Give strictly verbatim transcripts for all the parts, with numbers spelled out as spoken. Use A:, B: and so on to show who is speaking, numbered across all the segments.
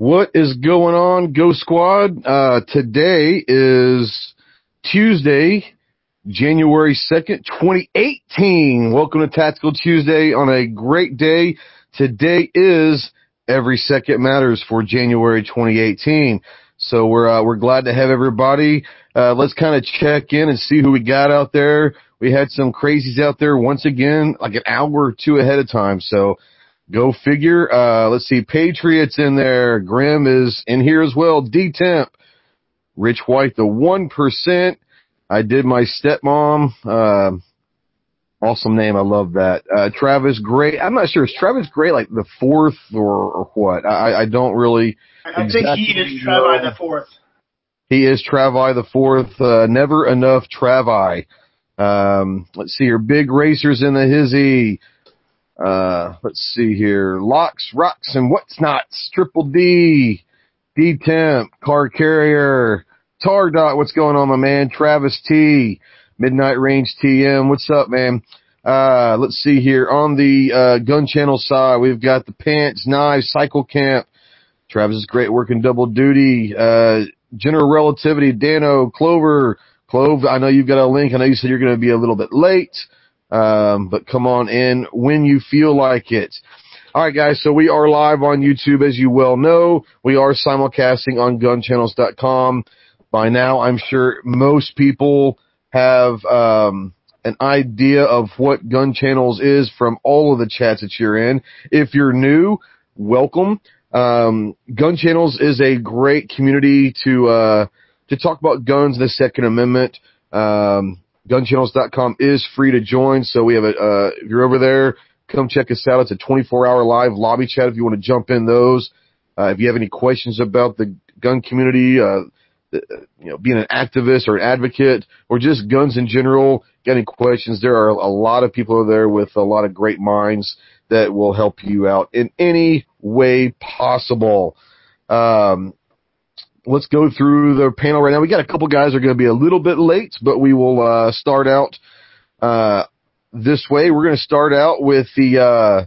A: What is going on, Go Squad? Uh, today is Tuesday, January second, twenty eighteen. Welcome to Tactical Tuesday on a great day. Today is Every Second Matters for January twenty eighteen. So we're, uh, we're glad to have everybody. Uh, let's kind of check in and see who we got out there. We had some crazies out there once again, like an hour or two ahead of time. So go figure. Uh, let's see. Patriots in there. Grim is in here as well. D-Temp. Rich White, the one percent. I did my stepmom. Uh, awesome name. I love that. Uh, Travis Gray. I'm not sure. Is Travis Gray like the fourth or, or what? I, I don't really.
B: I exactly think he is Travi the fourth.
A: He is Travi the fourth. Uh, never enough Travi. Um, let's see here. Big Racers in the hizzy. Uh, let's see here. Locks, Rocks, and What's Nots. Triple D. D-Temp. Car Carrier. Tar Dot. What's going on, my man? Travis T. Midnight Range T M. What's up, man? Uh, let's see here. On the, uh, gun channel side, we've got the Pants, Knives, Cycle Camp. Travis is great working double duty. Uh, General Relativity, Dano, Clover. Clove, I know you've got a link. I know you said you're going to be a little bit late. Um, but come on in when you feel like it. All right, guys. So we are live on YouTube, as you well know. We are simulcasting on gun channels dot com. By now, I'm sure most people have, um, an idea of what Gun Channels is from all of the chats that you're in. If you're new, welcome. Um, Gun Channels is a great community to, uh, to talk about guns and the Second Amendment. Um, gun channels dot com is free to join. So we have a, uh, if you're over there, come check us out. It's a twenty-four hour live lobby chat if you want to jump in those. Uh, if you have any questions about the gun community, uh, the, you know, being an activist or an advocate or just guns in general, got any questions, there are a lot of people over there with a lot of great minds that will help you out in any way possible. Um, let's go through the panel right now. We got a couple guys that are going to be a little bit late, but we will uh, start out uh, this way. We're going to start out with the uh,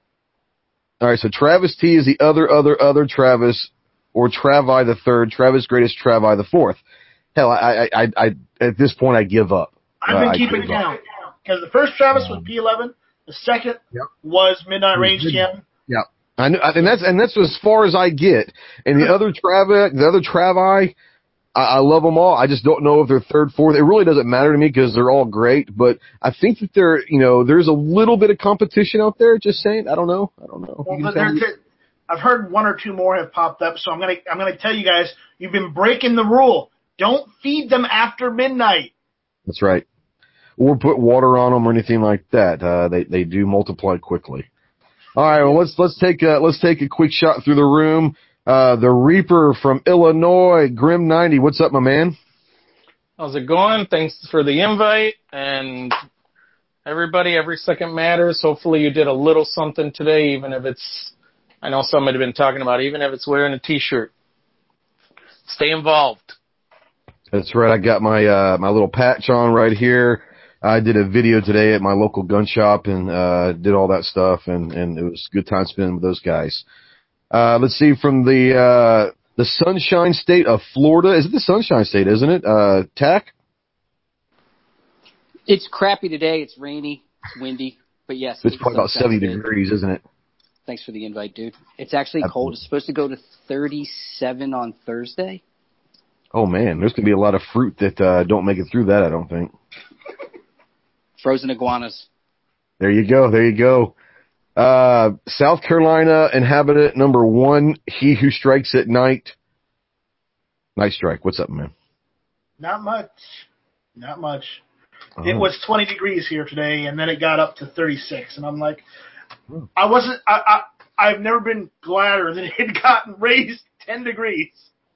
A: – all right, so Travis T is the other, other, other Travis, or Travi the third. Travis Greatest, Travi the fourth. Hell, I, I, I, I at this point, I give up.
B: I've been
A: uh,
B: keeping count because the first Travis was P eleven, the second
A: yep.
B: was Midnight Range T M.
A: Yep. I know, and that's and that's as far as I get. And the other Travi, the other Travi, I, I love them all. I just don't know if they're third, fourth. It really doesn't matter to me because they're all great. But I think that there, you know, there's a little bit of competition out there. Just saying, I don't know. I don't know.
B: Well, there, there, I've heard one or two more have popped up, so I'm gonna I'm gonna tell you guys, you've been breaking the rule. Don't feed them after midnight.
A: That's right. Or put water on them or anything like that. Uh, they they do multiply quickly. All right, well let's let's take a let's take a quick shot through the room. Uh, the Reaper from Illinois, Grim ninety. What's up, my man?
C: How's it going? Thanks for the invite, and everybody, every second matters. Hopefully you did a little something today, even if it's, I know somebody had been talking about, even if it's wearing a T-shirt. Stay involved.
A: That's right. I got my uh, my little patch on right here. I did a video today at my local gun shop and uh, did all that stuff, and, and it was a good time spending with those guys. Uh, let's see, from the uh, the Sunshine State of Florida. Is it the Sunshine State, isn't it? Uh, Tack?
D: It's crappy today. It's rainy. It's windy. But, yes.
A: It's probably about seventy degrees, isn't it?
D: Thanks for the invite, dude. It's actually Absolutely. cold. It's supposed to go to thirty-seven on Thursday.
A: Oh, man. There's going to be a lot of fruit that uh, don't make it through that, I don't think.
D: Frozen iguanas.
A: There you go. There you go. Uh, South Carolina inhabitant number one, He Who Strikes at Night. Night Strike. What's up, man?
B: Not much. Not much.
A: Oh.
B: It was twenty degrees here today, and then it got up to thirty-six. And I'm like, oh. I wasn't, I, I, I've never been gladder that it had gotten raised ten degrees.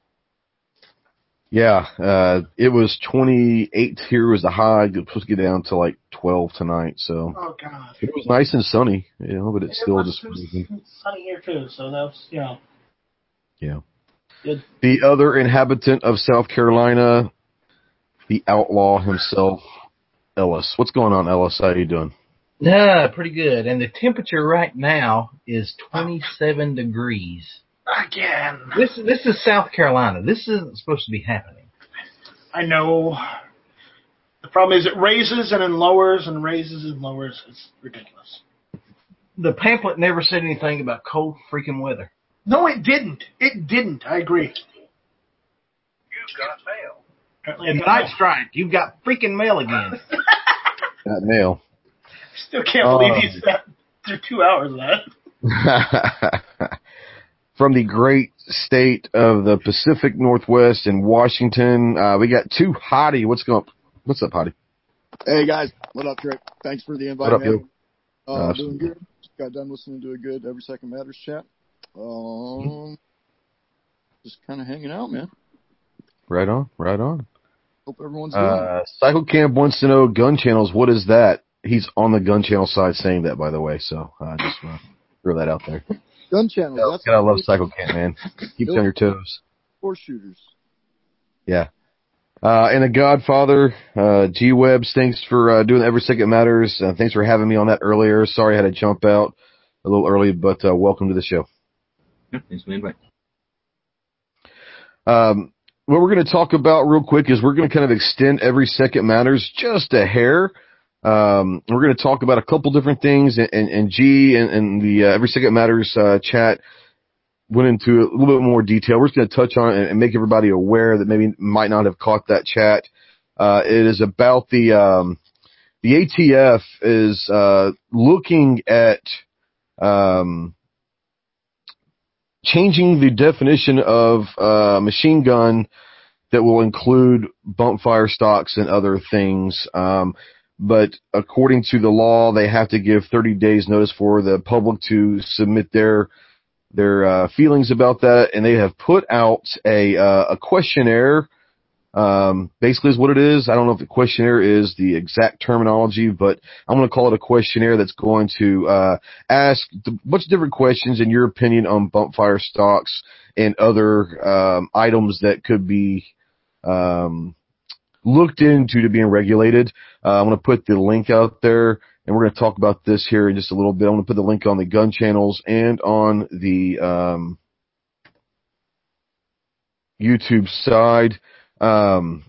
A: Yeah, uh, it was twenty-eight here was the high. It was supposed to get down to like twelve tonight, so.
B: Oh, God.
A: It was nice and sunny, you know, but it's
B: it
A: still
B: was,
A: just.
B: It was sunny here, too, so that was, you know.
A: Yeah.
B: Good.
A: The other inhabitant of South Carolina, the outlaw himself, Ellis. What's going on, Ellis? How you doing?
E: Yeah, pretty good. And the temperature right now is twenty-seven degrees.
B: Again.
E: This this is South Carolina. This isn't supposed to be happening.
B: I know. The problem is it raises and then lowers and raises and lowers. It's ridiculous.
E: The pamphlet never said anything about cold freaking weather.
B: No, it didn't. It didn't. I agree.
F: You've got mail.
B: Apparently
E: And
B: I got
E: Night
B: mail.
E: Strike, you've got freaking mail again.
A: Got mail.
B: Still can't believe
A: Um,
B: you sat through two hours of that.
A: From the great state of the Pacific Northwest in Washington, uh, we got two Hottie. What's going? What's up, Hottie?
G: Hey guys, what up, Trick? Thanks for the invite,
A: What up,
G: man.
A: yo?
G: Uh,
A: Awesome.
G: doing good. Just got done listening to a good Every Second Matters chat. Um, just kind of hanging out, man.
A: Right on, right on.
G: Hope everyone's doing.
A: Uh, Cycle Camp wants to know gun channels. What is that? He's on the gun channel side saying that, by the way. So I uh, just want to throw that out there.
G: Gun channels.
A: Yeah,
G: That's
A: gotta love Cycle Camp, man. Keeps you on your toes.
G: Four shooters.
A: Yeah. Uh, and a Godfather, uh, G-Webs, thanks for uh, doing Every Second Matters. Uh, thanks for having me on that earlier. Sorry I had to jump out a little early, but uh, welcome to the show.
E: Yeah, thanks for the invite.
A: Um, what we're going to talk about real quick is we're going to kind of extend Every Second Matters just a hair. Um, we're going to talk about a couple different things, and, and, and G and, and the uh, Every Second Matters uh, chat went into a little bit more detail. We're just going to touch on it and, and make everybody aware that maybe might not have caught that chat. Uh, it is about the um, the A T F is uh, looking at um, changing the definition of uh, machine gun that will include bump fire stocks and other things. Um, but according to the law, they have to give thirty days notice for the public to submit their their uh, feelings about that, and they have put out a uh, a questionnaire. Um, basically, is what it is. I don't know if the questionnaire is the exact terminology, but I'm going to call it a questionnaire that's going to uh, ask a bunch of different questions in your opinion on bump fire stocks and other um, items that could be um, looked into to being regulated. Uh, I'm going to put the link out there, and we're going to talk about this here in just a little bit. I'm going to put the link on the gun channels and on the um, YouTube side. Um,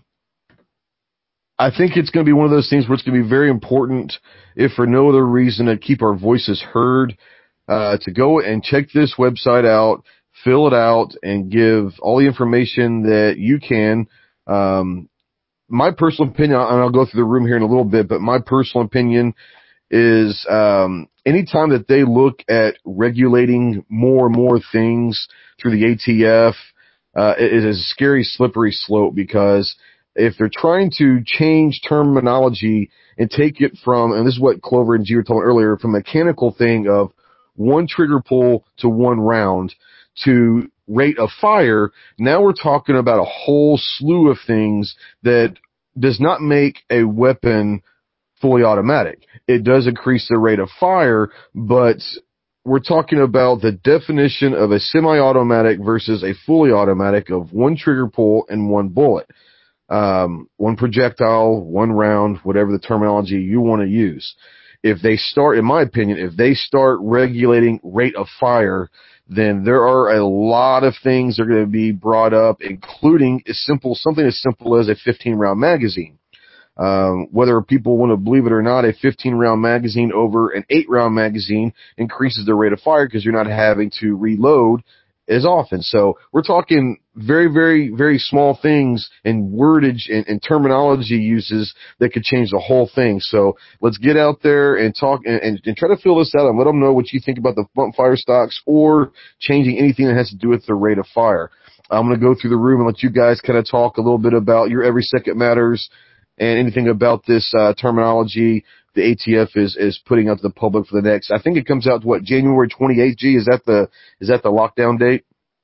A: I think it's going to be one of those things where it's going to be very important, if for no other reason, to keep our voices heard, uh, to go and check this website out, fill it out, and give all the information that you can. Um, my personal opinion, and I'll go through the room here in a little bit, but my personal opinion is um, anytime that they look at regulating more and more things through the A T F, uh, it is a scary, slippery slope, because if they're trying to change terminology and take it from, and this is what Clover and G were talking earlier, from a mechanical thing of one trigger pull to one round to rate of fire, now we're talking about a whole slew of things that does not make a weapon fully automatic. It does increase the rate of fire, but we're talking about the definition of a semi-automatic versus a fully automatic of one trigger pull and one bullet. Um, one projectile, one round, whatever the terminology you want to use. If they start, in my opinion, if they start regulating rate of fire, then there are a lot of things that are going to be brought up, including as simple, something as simple as a fifteen round magazine. Um, whether people want to believe it or not, a fifteen round magazine over an eight round magazine increases the rate of fire because you're not having to reload as often. So we're talking very, very, very small things in wordage and, and terminology uses that could change the whole thing. So let's get out there and talk and, and, and try to fill this out and let them know what you think about the bump fire stocks or changing anything that has to do with the rate of fire. I'm going to go through the room and let you guys kind of talk a little bit about your Every Second Matters and anything about this uh, terminology the A T F is, is putting out to the public for the next. I think it comes out to what, January twenty-eighth. G, is that the is that the lockdown date?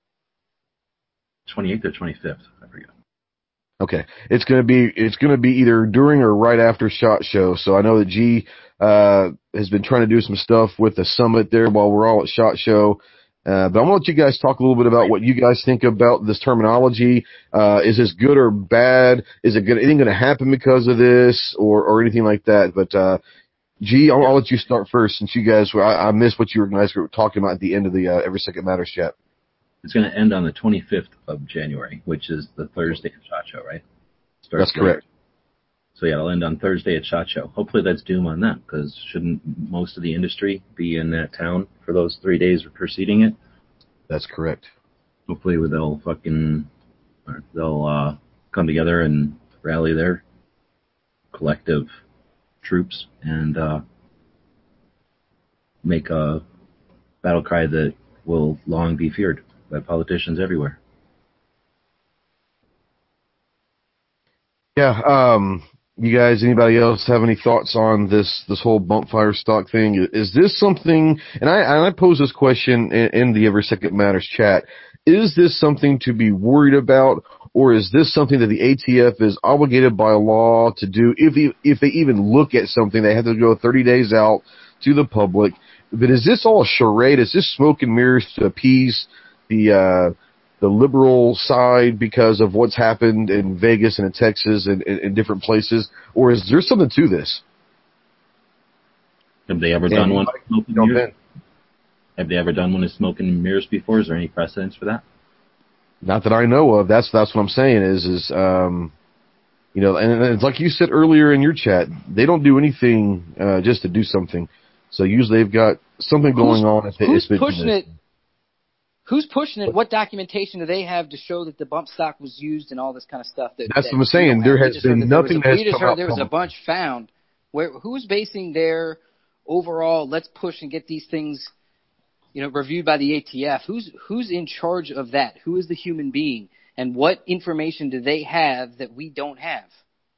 E: twenty-eighth or twenty-fifth, I forget.
A: Okay, it's gonna be it's gonna be either during or right after SHOT Show. So I know that G uh, has been trying to do some stuff with the summit there while we're all at SHOT Show. Uh, but I'm going to let you guys talk a little bit about what you guys think about this terminology. Uh, is this good or bad? Is it gonna, anything going to happen because of this or, or anything like that? But, uh, G, I'll, I'll let you start first since you guys were, I, I missed what you guys were talking about at the end of the, uh, Every Second Matters chat.
H: It's going to end on the twenty-fifth of January, which is the Thursday at SHOT Show, right? Starts
A: That's correct.
H: Later. So yeah, it'll end on Thursday at SHOT Show. Hopefully that's doom on them, because shouldn't most of the industry be in that town for those three days preceding it?
A: That's correct.
H: Hopefully they'll fucking they'll uh, come together and rally their collective troops and uh, make a battle cry that will long be feared by politicians everywhere.
A: Yeah. Um, you guys, anybody else have any thoughts on this this whole bump fire stock thing? Is this something? And I and I pose this question in, in the Every Second Matters chat. Is this something to be worried about, or is this something that the A T F is obligated by law to do? If they, if they even look at something, they have to go thirty days out to the public. But is this all a charade? Is this smoke and mirrors to appease the uh, the liberal side because of what's happened in Vegas and in Texas and in different places, or is there something to this?
H: Have they ever and done one? Smoke and mirrors? Have they ever done one of smoke and mirrors before? Is there any precedence for that?
A: Not that I know of. That's that's what I'm saying. Is is um, you know, and it's like you said earlier in your chat, they don't do anything uh, just to do something. So usually they've got something going
D: who's,
A: on. If they,
D: who's
A: if
D: pushing it? Who's pushing it? What documentation do they have to show that the bump stock was used and all this kind of stuff? That,
A: That's
D: that
A: what I'm saying. There has been nothing that has come out. We just heard
D: there was a bunch found. Where who's basing their overall? Let's push and get these things, you know, reviewed by the A T F. Who's who's in charge of that? Who is the human being? And what information do they have that we don't have?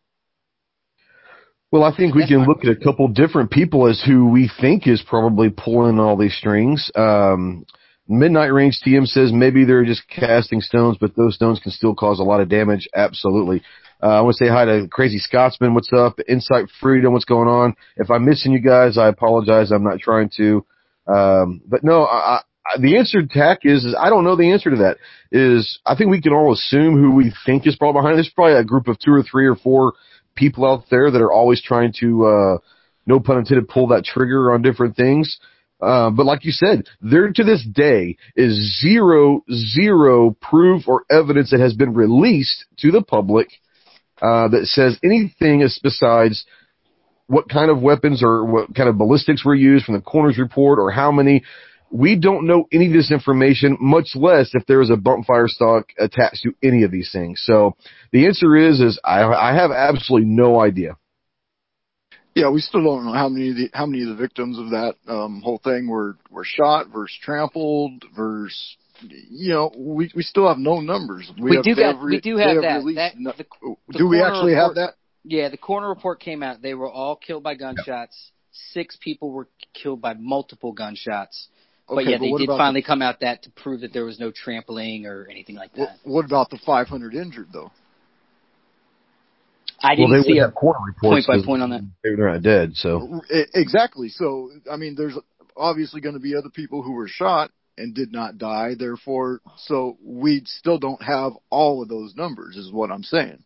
A: Well, I think we can look at a couple different people as who we think is probably pulling all these strings. Um, Midnight Range T M says maybe they're just casting stones, but those stones can still cause a lot of damage. Absolutely. Uh, I want to say hi to Crazy Scotsman. What's up? Insight Freedom. What's going on? If I'm missing you guys, I apologize. I'm not trying to. Um, but no, I, I, the answer to Tack is, is I don't know the answer to that. Is I think we can all assume who we think is probably behind it. There's probably a group of two or three or four people out there that are always trying to, uh, no pun intended, pull that trigger on different things. Uh, but like you said, there to this day is zero, zero proof or evidence that has been released to the public uh, that says anything is besides what kind of weapons or what kind of ballistics were used from the coroner's report or how many. We don't know any of this information, much less if there is a bump fire stock attached to any of these things. So the answer is, is I, I have absolutely no idea.
G: Yeah, we still don't know how many of the how many of the victims of that um, whole thing were, were shot versus trampled versus, you know, we we still have no numbers.
D: We, we have, do got re- we do have, have that. that
G: no,
D: the, the
G: do we actually
D: report,
G: have that?
D: Yeah, the coroner report came out. They were all killed by gunshots. Yeah. Six people were killed by multiple gunshots. Okay, but yeah, but they did finally the, come out that to prove that there was no trampling or anything like that.
G: What about the five hundred injured though?
D: I didn't
A: well, they
D: see
A: would
D: a
A: have corner reports
D: point by point on that.
A: They're not dead, so
G: exactly. So I mean, there's obviously going to be other people who were shot and did not die. Therefore, so we still don't have all of those numbers, is what I'm saying.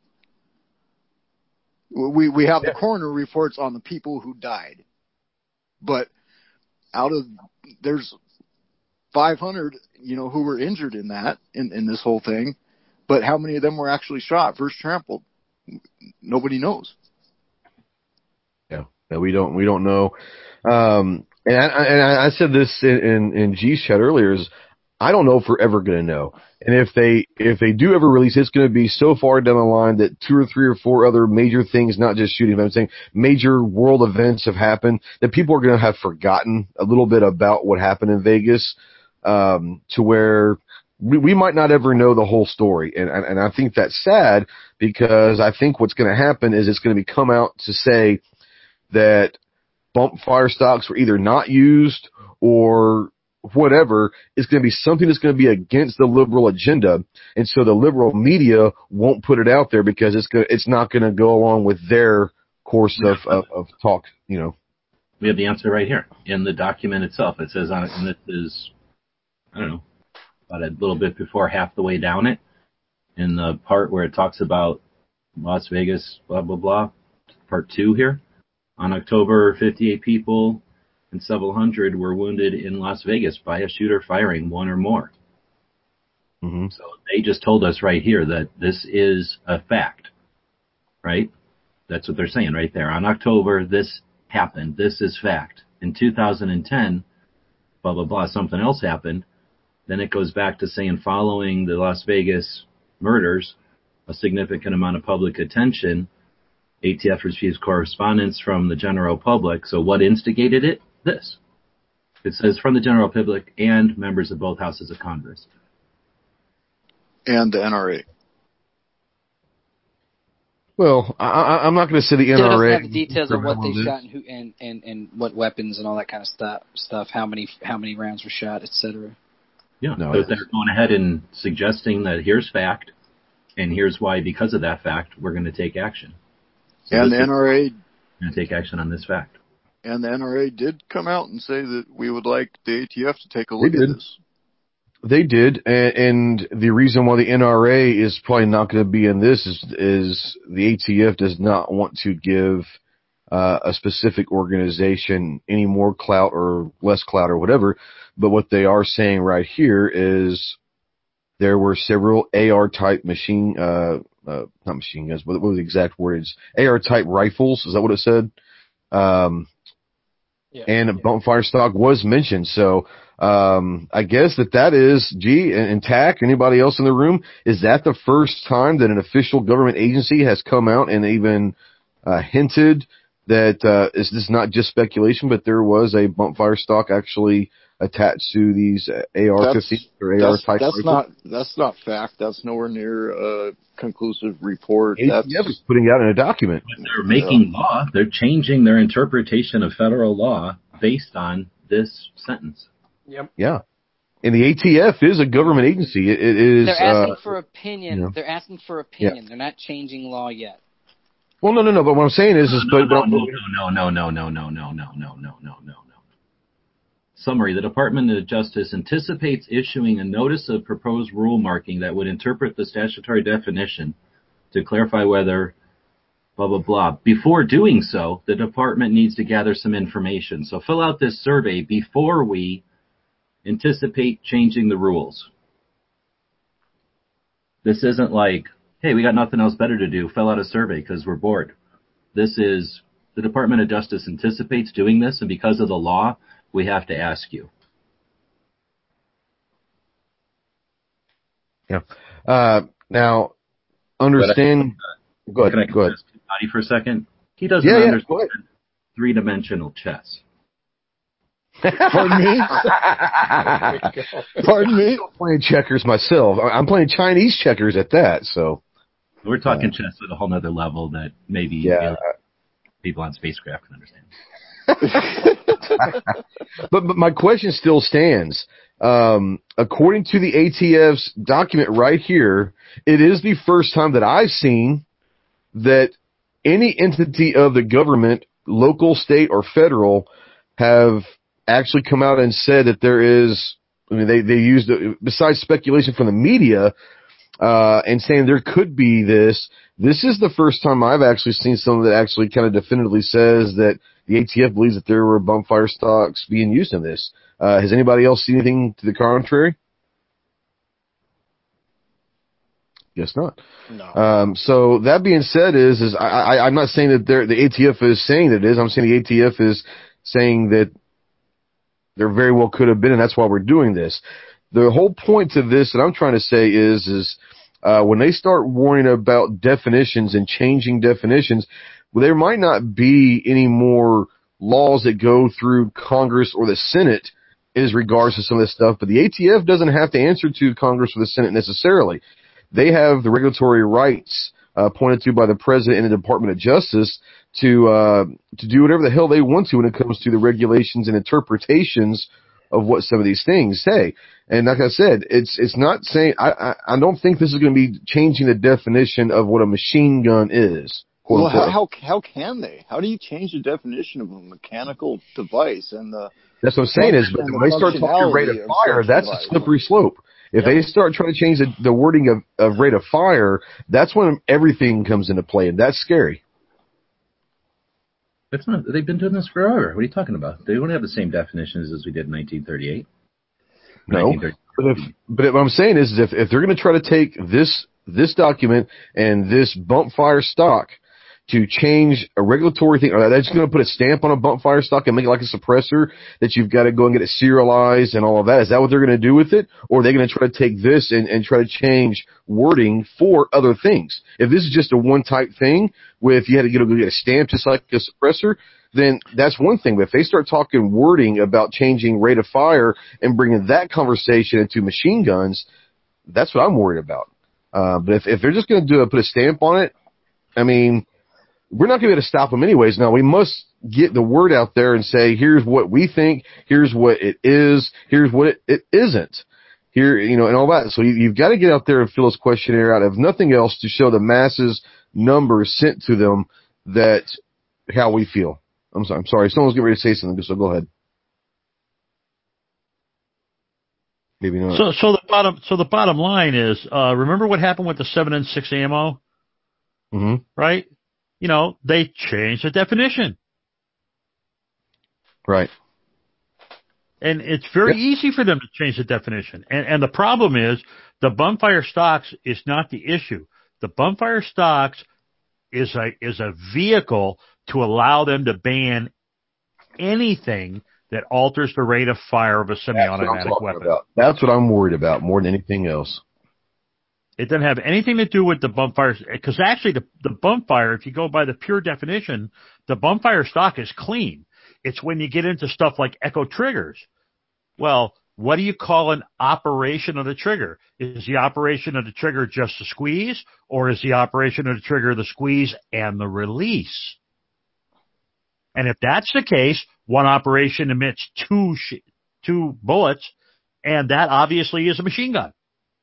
G: We we have yeah. the coroner reports on the people who died, but out of there's five hundred, you know, who were injured in that in in this whole thing, but how many of them were actually shot versus trampled? Nobody knows.
A: Yeah, no, we don't. We don't know. Um, and I, and I said this in, in, in G's chat earlier. Is I don't know if we're ever going to know. And if they if they do ever release, it's going to be so far down the line that two or three or four other major things, not just shooting, but I'm saying major world events have happened that people are going to have forgotten a little bit about what happened in Vegas, um, to where we, we might not ever know the whole story. And, and, and I think that's sad because I think what's going to happen is it's going to be come out to say that bump fire stocks were either not used or whatever. Is going to be something that's going to be against the liberal agenda. And so the liberal media won't put it out there because it's going it's not going to go along with their course of, of, of talk, you know.
H: We have the answer right here in the document itself. It says on it, and this is, I don't know, about a little bit before half the way down it, in the part where it talks about Las Vegas, blah, blah, blah, part two here. On October, fifty-eight people and several hundred were wounded in Las Vegas by a shooter firing one or more.
A: Mm-hmm.
H: So they just told us right here that this is a fact, right? That's what they're saying right there. On October, this happened. This is fact. In two thousand ten, blah, blah, blah, something else happened. Then it goes back to saying following the Las Vegas murders, a significant amount of public attention, A T F received correspondence from the general public. So what instigated it? This. It says from the general public and members of both houses of Congress.
G: And the N R A.
A: Well, I, I, I'm not going to say the N
D: Still
A: R A.
D: doesn't have the details of what they
A: this.
D: shot and who and, and, and what weapons and all that kind of stuff. Stuff. How many how many rounds were shot, et cetera.
H: Yeah,
A: No,
H: but they're going ahead and suggesting that here's fact, and here's why, because of that fact, we're going to take action. So
G: and the N R A
H: going to take action on this fact.
G: And the N R A did come out and say that we would like the A T F to take a look
A: They
G: at
A: did.
G: this.
A: They did, and, and the reason why the N R A is probably not going to be in this is, is the A T F does not want to give uh, a specific organization any more clout or less clout or whatever. But what they are saying right here is there were several A R-type machine, uh, uh, not machine guns, but what were the exact words? A R-type rifles, is that what it said? Um,
C: Yeah.
A: and a bump fire stock was mentioned, so um, I guess that that is, gee, and, and T A C, anybody else in the room, is that the first time that an official government agency has come out and even uh, hinted that uh, is this not just speculation, but there was a bump fire stock actually attached to these A R fifteen or A R
G: that's,
A: type
G: that's
A: rifles?
G: not that's not fact. That's nowhere near a conclusive report.
A: A T F
G: That's
A: is putting it out in a document.
H: But they're making yeah. law. They're changing their interpretation of federal law based on this sentence.
C: Yep.
A: Yeah. And the A T F is a government agency. It, it is.
D: They're asking
A: uh,
D: for opinion.
A: you know.
D: They're asking for opinion.
A: Yeah.
D: They're not changing law yet.
A: Well, no, no, no. But what I'm saying is, is
H: no,
A: but,
H: no,
A: but,
H: no, no, no, no, no, no, no, no, no, no, no, no, no. Summary: the Department of Justice anticipates issuing a notice of proposed rule marking that would interpret the statutory definition to clarify whether blah, blah, blah. Before doing so, the department needs to gather some information. So fill out this survey before we anticipate changing the rules. This isn't like, hey, we got nothing else better to do. Fill out a survey because we're bored. This is the Department of Justice anticipates doing this, and because of the law, we have to ask you.
A: Yeah. Uh, now, understand.
H: I,
A: go ahead.
H: Can I
A: go ahead.
H: Body for a second? He doesn't
A: yeah,
H: understand
A: yeah,
H: three-dimensional chess.
G: Pardon me? Pardon me?
A: I'm playing checkers myself. I'm playing Chinese checkers at that. So
H: we're talking
A: uh,
H: chess at a whole nother level that maybe
A: yeah.
H: people on spacecraft can understand.
A: but, but my question still stands. Um, according to the A T F's document right here, it is the first time that I've seen that any entity of the government, local, state, or federal, have actually come out and said that there is, I mean, they, they used, besides speculation from the media, uh, and saying there could be this, this is the first time I've actually seen someone that actually kind of definitively says that the A T F believes that there were bump fire stocks being used in this. Uh, has anybody else seen anything to the contrary? Guess not.
B: No.
A: Um, so that being said, is is I, I I'm not saying that they're, the A T F is saying that it is. I'm saying the A T F is saying that there very well could have been, and that's why we're doing this. The whole point to this that I'm trying to say is is uh, when they start worrying about definitions and changing definitions, well, there might not be any more laws that go through Congress or the Senate as regards to some of this stuff, but the A T F doesn't have to answer to Congress or the Senate necessarily. They have the regulatory rights uh, pointed to by the President and the Department of Justice to uh, to do whatever the hell they want to when it comes to the regulations and interpretations of what some of these things say. And like I said, it's it's not saying I I, I don't think this is going to be changing the definition of what a machine gun is.
G: Well, how, how how can they? How do you change the definition of a mechanical device and the?
A: That's what I'm saying is, but when they start talking rate of fire, that's a slippery slope. If yep. they start trying to change the, the wording of, of rate of fire, that's when everything comes into play, and that's scary.
H: That's not. They've been doing this forever. What are you talking about? They don't have the same definitions as we did in nineteen thirty-eight.
A: No.
H: nineteen thirty-nine.
A: But, if, but what I'm saying is, is if, if they're going to try to take this this document and this bump fire stock to change a regulatory thing, are they just going to put a stamp on a bump fire stock and make it like a suppressor that you've got to go and get it serialized and all of that? Is that what they're going to do with it? Or are they going to try to take this and, and try to change wording for other things? If this is just a one-type thing, where if you had to go get a stamp just like a suppressor, then that's one thing. But if they start talking wording about changing rate of fire and bringing that conversation into machine guns, that's what I'm worried about. Uh, but if, if they're just going to do a, put a stamp on it, I mean, we're not going to be able to stop them anyways. Now, we must get the word out there and say, here's what we think, here's what it is, here's what it, it isn't. Here, you know, and all that. So you, you've got to get out there and fill this questionnaire out, if nothing else, to show the masses numbers sent to them that how we feel. I'm sorry. I'm sorry. Someone's getting ready to say something, so go ahead. Maybe not.
I: So, so the bottom, so the bottom line is, uh, remember what happened with the seven and six ammo?
A: Mm-hmm.
I: Right? You know, they changed the definition.
A: Right.
I: And it's very
A: Yep.
I: easy for them to change the definition. And, and the problem is, the bumfire stocks is not the issue. The bumfire stocks is a is a vehicle to allow them to ban anything that alters the rate of fire of a semi-automatic weapon.
A: About. That's what I'm worried about more than anything else.
I: It doesn't have anything to do with the bumfire, because actually the, the bumfire, if you go by the pure definition, the bumfire stock is clean. It's when you get into stuff like echo triggers. Well, what do you call an operation of the trigger? Is the operation of the trigger just the squeeze, or is the operation of the trigger the squeeze and the release? And if that's the case, one operation emits two sh- two bullets, and that obviously is a machine gun.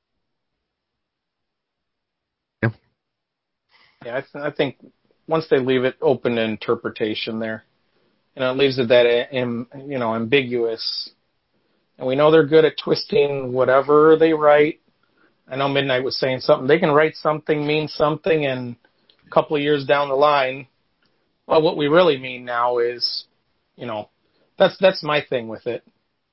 A: Yeah,
C: yeah I, th- I think once they leave it open to interpretation there, you know, it leaves it that, am, you know, ambiguous. And we know they're good at twisting whatever they write. I know Midnight was saying something. They can write something, mean something, and a couple of years down the line, well, what we really mean now is, you know, that's that's my thing with it.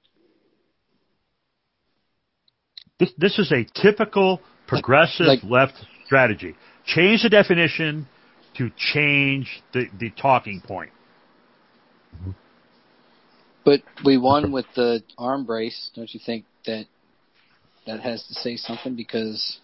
I: This this is a typical progressive
D: Like-
I: left strategy. Change the definition to change the, the talking point.
D: But we won with the arm brace. Don't you think that that has to say something? Because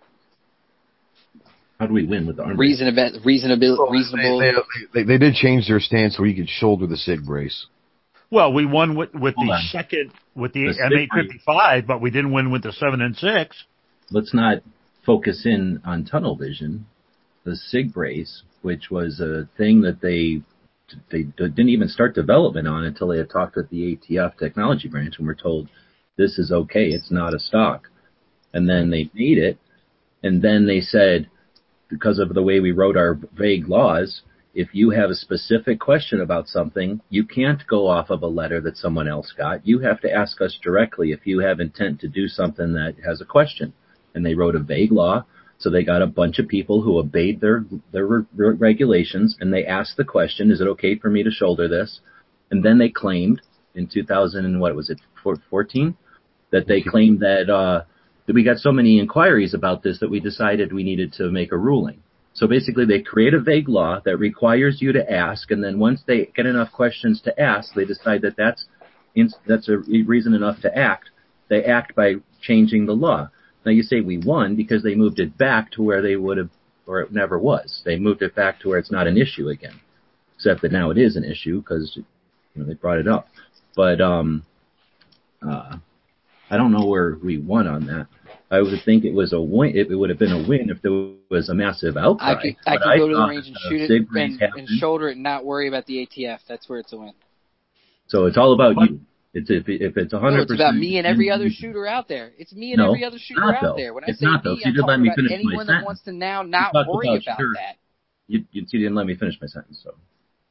H: How do we win with the arm?
D: reasonable, reasonable,
A: Well,
D: reasonable.
A: They, they, they, they did change their stance where you could shoulder the SIG brace.
I: Well, we won with, with
H: Hold
I: the
H: on.
I: second, with the,
H: The
I: M eight fifty-five, but we didn't win with the seven and six.
H: Let's not focus in on tunnel vision. The SIG brace, which was a thing that they they didn't even start development on until they had talked with the A T F technology branch and were told this is okay, it's not a stock. And then they made it, and then they said, because of the way we wrote our vague laws, if you have a specific question about something, you can't go off of a letter that someone else got. You have to ask us directly if you have intent to do something that has a question. And they wrote a vague law, so they got a bunch of people who obeyed their their re- regulations, and they asked the question, is it okay for me to shoulder this? And then they claimed in two thousand, and what was it, fourteen, that they claimed that uh, that we got so many inquiries about this that we decided we needed to make a ruling. So basically, they create a vague law that requires you to ask, and then once they get enough questions to ask, they decide that that's that's a reason enough to act. They act by changing the law. Now you say we won because they moved it back to where they would have, or it never was. They moved it back to where it's not an issue again, except that now it is an issue because you know they brought it up. But um, uh, I don't know where we won on that. I would think it was a win. It would have been a win if there was a massive outcry.
D: I could, I
H: But
D: could go to the
H: thought,
D: range and
H: uh,
D: shoot it
H: Sig Brace
D: and,
H: happened.
D: and shoulder it and not worry about the A T F. That's where it's a win.
H: So it's all about
I: But-
H: you. It's if, if it's one
D: No,
H: hundred
D: it's
H: percent.
D: about me and every other shooter out there. It's me and
H: No,
D: every other shooter
H: not
D: out
H: though.
D: there. When I
H: It's
D: say
H: not though.
D: me,
H: So you
D: I'm
H: didn't let
D: talking
H: me
D: about
H: finish my
D: anyone that
H: sentence.
D: wants to now
H: You
D: not
H: talked
D: worry
H: about
D: about
H: sure.
D: that.
H: You, you, you didn't let me finish my sentence, so.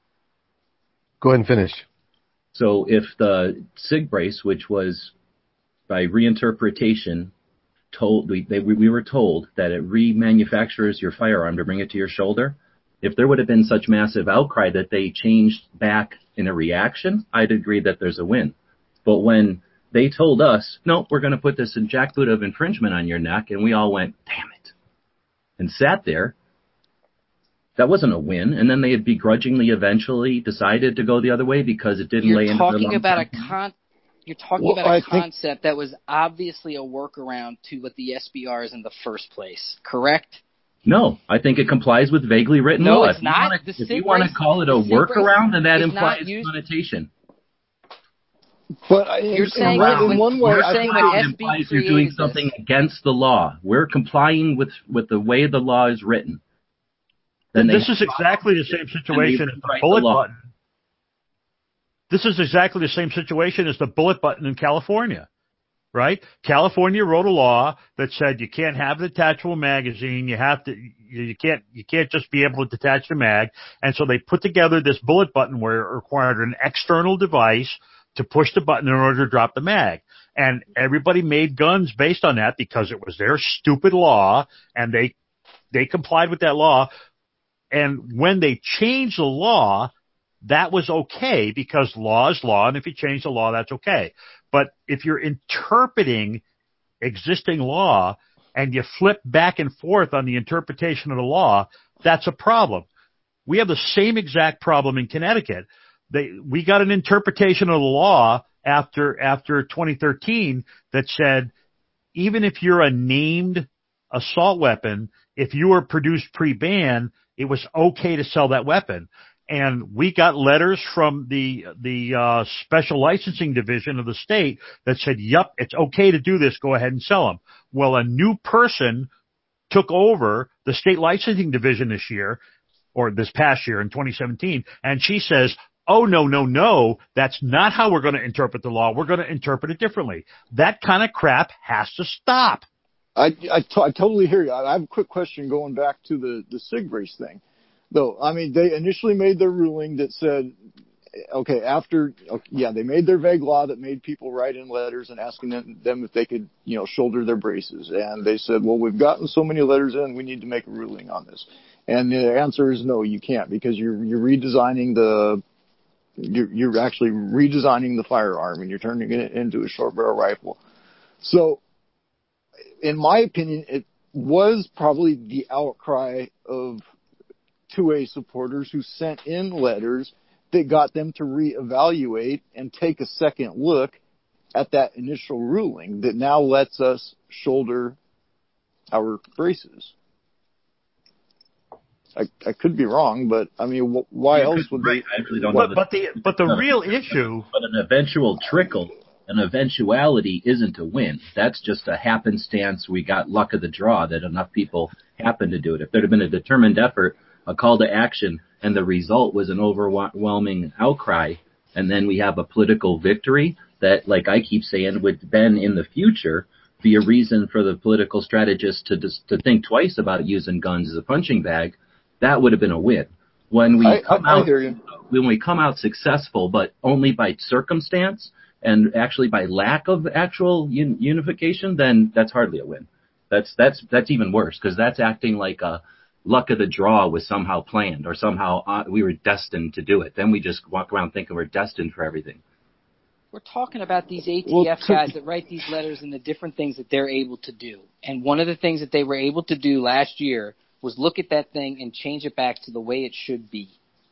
A: Go ahead and finish.
H: So if the SIG brace, which was by reinterpretation, told we they, we were told that it remanufactures your firearm to bring it to your shoulder, if there would have been such massive outcry that they changed back in a reaction, I'd agree that there's a win. But when They told us, no, we're going to put this in jackboot of infringement on your neck, and we all went, damn it, and sat there. That wasn't a win, and then they had begrudgingly eventually decided to go the other way because it didn't
D: You're
H: lay into
D: talking
H: the
D: about a con- You're talking
G: Well,
D: about a
G: I think-
D: concept that was obviously a workaround to what the S B R is in the first place, correct?
H: No, I think it complies with vaguely written
D: No,
H: law.
D: it's
H: If you
D: not.
H: wanna-
D: The
H: If you
D: sig
H: want to
D: race-
H: call it a
D: the sig race
H: workaround, then that
D: is not
H: implies
D: used-
H: connotation.
G: But I,
D: You're
G: in,
D: saying
G: in,
D: when-
G: in
D: when-
G: one way,
D: you're
G: I
D: saying
G: think
D: when
H: It
D: S B
H: implies you're doing
D: created
H: something
D: this.
H: against the law. We're complying with, with the way the law is written. Then
I: This
H: they-
I: is exactly the same situation as the
H: rewrite
I: bullet
H: the law.
I: button. This is exactly the same situation as the bullet button in California, right? California wrote a law that said you can't have an detachable magazine. You have to, you, you can't, you can't just be able to detach the mag. And so they put together this bullet button where it required an external device to push the button in order to drop the mag. And everybody made guns based on that because it was their stupid law, and they, they complied with that law. And when they changed the law, that was okay because law is law, and if you change the law, that's okay. But if you're interpreting existing law and you flip back and forth on the interpretation of the law, that's a problem. We have the same exact problem in Connecticut. They, we got an interpretation of the law after after twenty thirteen that said even if you're a named assault weapon, if you were produced pre-ban, it was okay to sell that weapon. And we got letters from the the uh, special licensing division of the state that said, "Yup, it's okay to do this. Go ahead and sell them." Well, a new person took over the state licensing division this year, or this past year in twenty seventeen, and she says, "Oh no, no, no! That's not how we're going to interpret the law. We're going to interpret it differently." That kind of crap has to stop.
G: I, I, t- I totally hear you. I have a quick question going back to the, the SIG race thing. Though, I mean, they initially made their ruling that said, okay, after, okay, yeah, they made their vague law that made people write in letters and asking them, them if they could, you know, shoulder their braces. And they said, well, we've gotten so many letters in, we need to make a ruling on this. And the answer is no, you can't, because you're, you're redesigning the, you're, you're actually redesigning the firearm and you're turning it into a short barrel rifle. So, in my opinion, it was probably the outcry of two A supporters who sent in letters that got them to reevaluate and take a second look at that initial ruling that now lets us shoulder our braces. I, I could be wrong, but I mean, wh- why
H: You
G: else
H: could-
G: would
H: right,
G: they?
H: I really don't
I: But
H: know.
I: but the but the real issue.
H: But an eventual trickle, an eventuality isn't a win. That's just a happenstance. We got luck of the draw that enough people happened to do it. If there had been a determined effort, a call to action, and the result was an overwhelming outcry, and then we have a political victory that, like I keep saying, would then in the future be a reason for the political strategists to just, to think twice about using guns as a punching bag, that would have been a win. When we
G: I,
H: come
G: I, I
H: out,
G: hear you.
H: when we come out successful, but only by circumstance and actually by lack of actual un- unification, then that's hardly a win. That's that's that's even worse because that's acting like a luck of the draw was somehow planned or somehow uh, we were destined to do it. Then we just walk around thinking we're destined for everything.
D: We're talking about these A T F
G: Well, to-
D: guys that write these letters and the different things that they're able to do. And one of the things that they were able to do last year was look at that thing and change it back to the way it should be.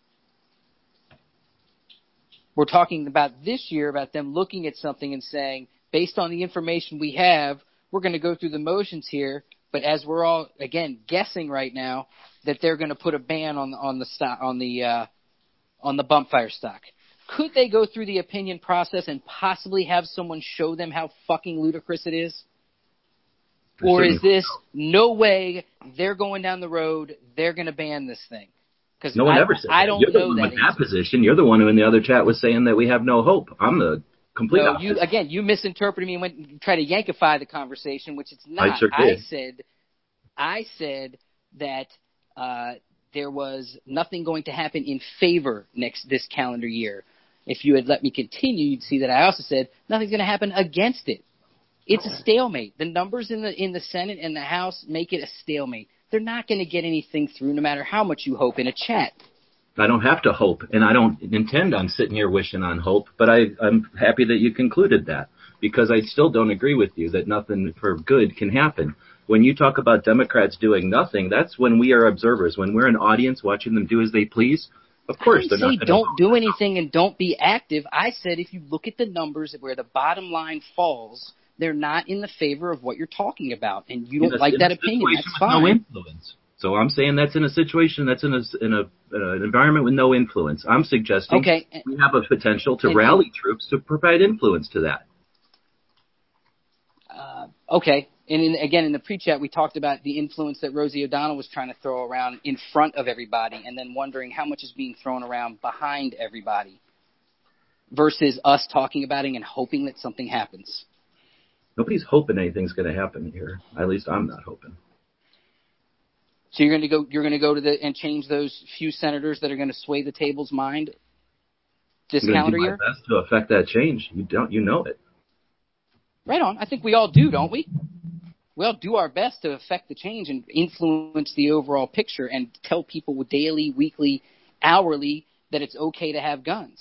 D: We're talking about this year, about them looking at something and saying, based on the information we have, we're going to go through the motions here. But as we're all, again, guessing right now, that they're going to put a ban on, on the stock, on the uh, on the bump fire stock. Could they go through the opinion process and possibly have someone show them how fucking ludicrous it is? Or is this no way? They're going down the road. They're going to ban this thing. Because
H: No one
D: I,
H: ever said
D: I
H: that.
D: don't
H: You're the
D: know
H: one
D: that.
H: with that position. You're the one who in the other chat was saying that we have no hope. I'm the complete
D: No,
H: opposite.
D: you again. You misinterpreted me and went and tried to yankify the conversation, which it's not.
H: I sure did.
D: said, I said that uh, there was nothing going to happen in favor next this calendar year. If you had let me continue, you'd see that I also said nothing's going to happen against it. It's a stalemate. The numbers in the in the Senate and the House make it a stalemate. They're not going to get anything through, no matter how much you hope in a chat.
H: I don't have to hope, and I don't intend on sitting here wishing on hope, but I, I'm happy that you concluded that. because I still don't agree with you that nothing for good can happen. When you talk about Democrats doing nothing, that's when we are observers. When we're an audience watching them do as they please, of course
D: I
H: they're
D: didn't say
H: not
D: don't do anything and don't be active. I said if you look at the numbers where the bottom line falls, they're not in the favor of what you're talking about, and you don't
H: in a,
D: like
H: in
D: that
H: a
D: opinion. That's
H: with
D: fine.
H: No influence. So I'm saying that's in a situation that's in a in a uh, an environment with no influence. I'm suggesting
D: okay.
H: we have a potential to
D: and,
H: rally troops to provide influence to that.
D: Uh, okay. And in, again, in the pre-chat, we talked about the influence that Rosie O'Donnell was trying to throw around in front of everybody and then wondering how much is being thrown around behind everybody versus us talking about it and hoping that something happens.
H: Nobody's hoping anything's going to happen here. At least I'm not hoping.
D: So you're going to go you're going to go to the and change those few senators that are going to sway the table's mind this
H: I'm going
D: calendar
H: to do my
D: year?
H: best to affect that change. You don't, you know it.
D: Right on. I think we all do, don't we? We all do our best to affect the change and influence the overall picture and tell people daily, weekly, hourly that it's okay to have guns.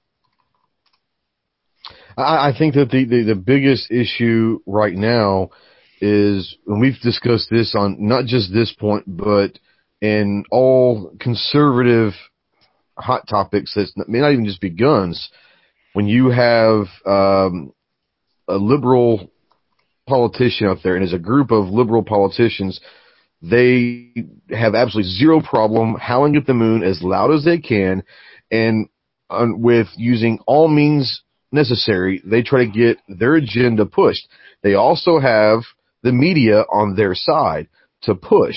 A: I, I think that the, the, the biggest issue right now is, and we've discussed this on not just this point, but in all conservative hot topics that may not even just be guns. When you have um, a liberal politician out there, and as a group of liberal politicians, they have absolutely zero problem howling at the moon as loud as they can, and uh, with using all means necessary, they try to get their agenda pushed. They also have the media on their side to push.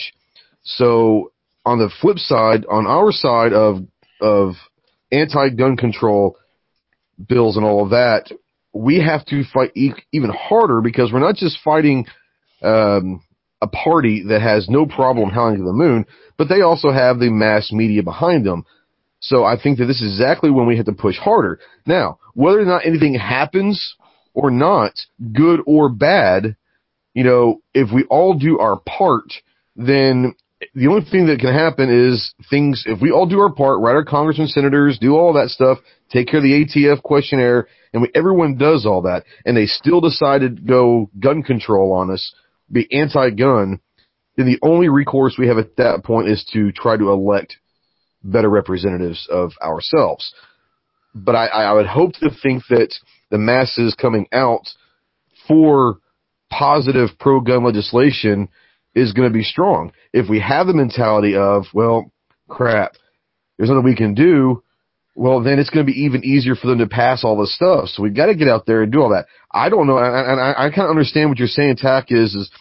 A: So on the flip side, on our side of of anti-gun control bills and all of that, we have to fight e- even harder because we're not just fighting um, a party that has no problem howling to the moon, but they also have the mass media behind them. So I think that this is exactly when we have to push harder. Now, whether or not anything happens or not, good or bad, you know, if we all do our part, then the only thing that can happen is things, if we all do our part, write our congressmen, senators, do all that stuff, take care of the A T F questionnaire, and we, everyone does all that, and they still decide to go gun control on us, be anti-gun, then the only recourse we have at that point is to try to elect better representatives of ourselves. But I, I would hope to think that the masses coming out for positive pro-gun legislation is going to be strong. If we have the mentality of, well, crap, there's nothing we can do, well, then it's going to be even easier for them to pass all this stuff. So we've got to get out there and do all that. I don't know, and I, I, I kind of understand what you're saying, Tack, is, is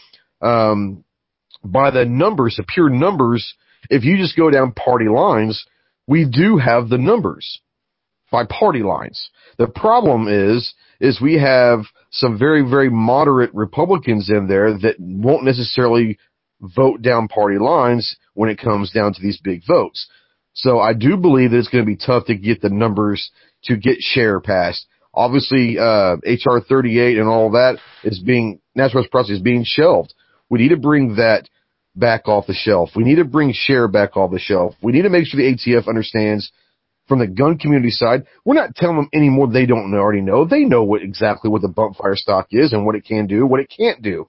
A: um, by the numbers, the pure numbers, if you just go down party lines, we do have the numbers by party lines. The problem is, is we have some very, very moderate Republicans in there that won't necessarily vote down party lines when it comes down to these big votes. So I do believe that it's going to be tough to get the numbers to get share passed. Obviously, uh, H R thirty-eight and all that is being, natural reciprocity is being shelved. We need to bring that back off the shelf. We need to bring share back off the shelf. We need to make sure the A T F understands from the gun community side, we're not telling them any more they don't know, already know. They know what exactly what the bump fire stock is and what it can do, what it can't do.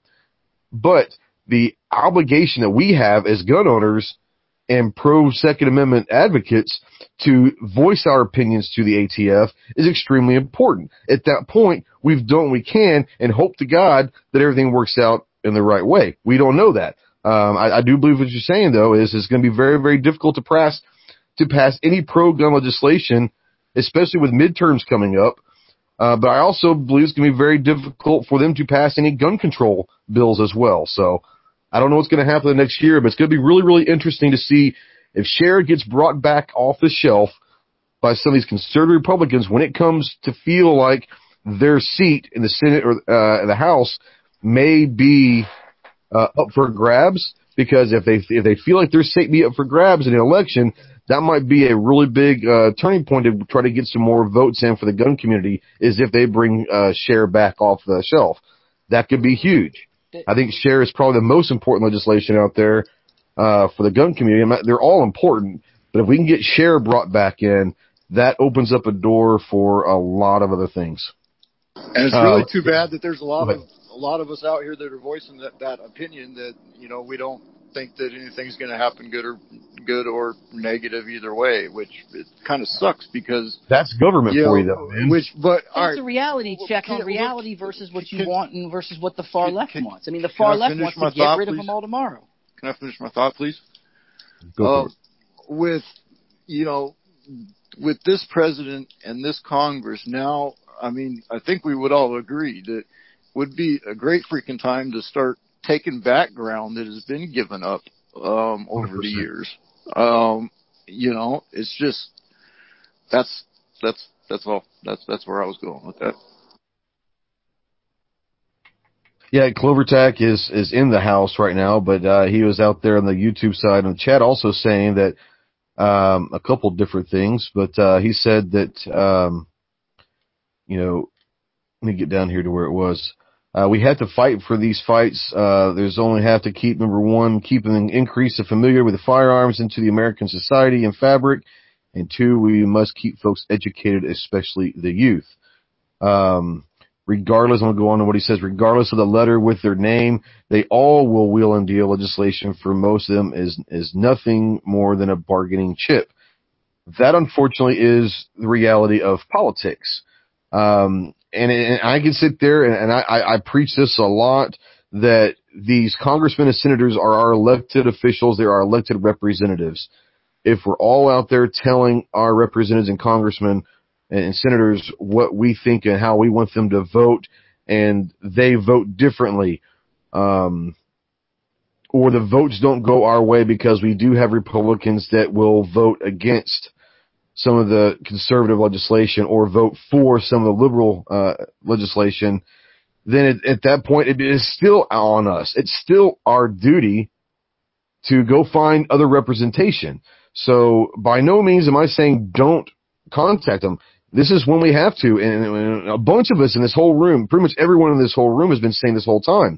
A: But the obligation that we have as gun owners and pro-Second Amendment advocates to voice our opinions to the A T F is extremely important. At that point, we've done what we can and hope to God that everything works out in the right way. We don't know that. Um, I, I do believe what you're saying, though, is it's going to be very, very difficult to pass to pass any pro-gun legislation, especially with midterms coming up. Uh, but I also believe it's going to be very difficult for them to pass any gun control bills as well. So I don't know what's going to happen the next year, but it's going to be really, really interesting to see if share gets brought back off the shelf by some of these conservative Republicans when it comes to feel like their seat in the Senate or uh, the House may be uh, up for grabs. Because if they if they feel like their seat be up for grabs in an election, that might be a really big uh, turning point to try to get some more votes in for the gun community, is if they bring uh, share back off the shelf. That could be huge. I think share is probably the most important legislation out there uh, for the gun community. Not, they're all important, but if we can get share brought back in, that opens up a door for a lot of other things.
G: And it's
A: Uh,
G: really too bad that there's a lot
A: go
G: of
A: ahead.
G: a lot of us out here that are voicing that, that opinion that, you know, we don't think that anything's going to happen good or good or negative either way, which it kind of sucks because
A: That's government
G: you
A: for
G: know,
A: you, though, man.
G: which but
D: But
G: all
D: it's
G: right,
D: a reality
G: well,
D: check
G: can-
D: on reality
G: look,
D: versus what you
G: can-
D: want and versus what the far
G: can-
D: left
G: can-
D: wants. I mean, the
G: can
D: far
G: I
D: left
G: finish
D: wants
G: my
D: to get
G: thought,
D: rid of
G: please?
D: them all tomorrow.
G: Can I finish my thought, please?
A: Go for
G: Um,
A: it.
G: with you know, with this president and this Congress now, I mean, I think we would all agree that would be a great freaking time to start taking back ground that has been given up um, over
A: one hundred percent.
G: the years. Um, you know, it's just that's that's that's all. That's that's where I was going with that.
A: Yeah, Clovertack is, is in the house right now, but uh, he was out there on the YouTube side and the chat also saying that um, a couple different things, but uh, he said that, um, you know, let me get down here to where it was. Uh, we have to fight for these fights. Uh, there's only have to keep, number one, keep an increase of familiar with the firearms into the American society and fabric. And two, we must keep folks educated, especially the youth. Um, regardless, I'm going to go on to what he says, regardless of the letter with their name, they all will wheel and deal legislation. For most of them is, is nothing more than a bargaining chip. That, unfortunately, is the reality of politics. Um, and, and I can sit there and, and I, I preach this a lot, that these congressmen and senators are our elected officials. They're our elected representatives. If we're all out there telling our representatives and congressmen and senators what we think and how we want them to vote, and they vote differently, um, or the votes don't go our way because we do have Republicans that will vote against some of the conservative legislation or vote for some of the liberal uh, legislation, then it, at that point it is still on us. It's still our duty to go find other representation. So by no means am I saying don't contact them. This is when we have to, and, and a bunch of us in this whole room, pretty much everyone in this whole room has been saying this whole time.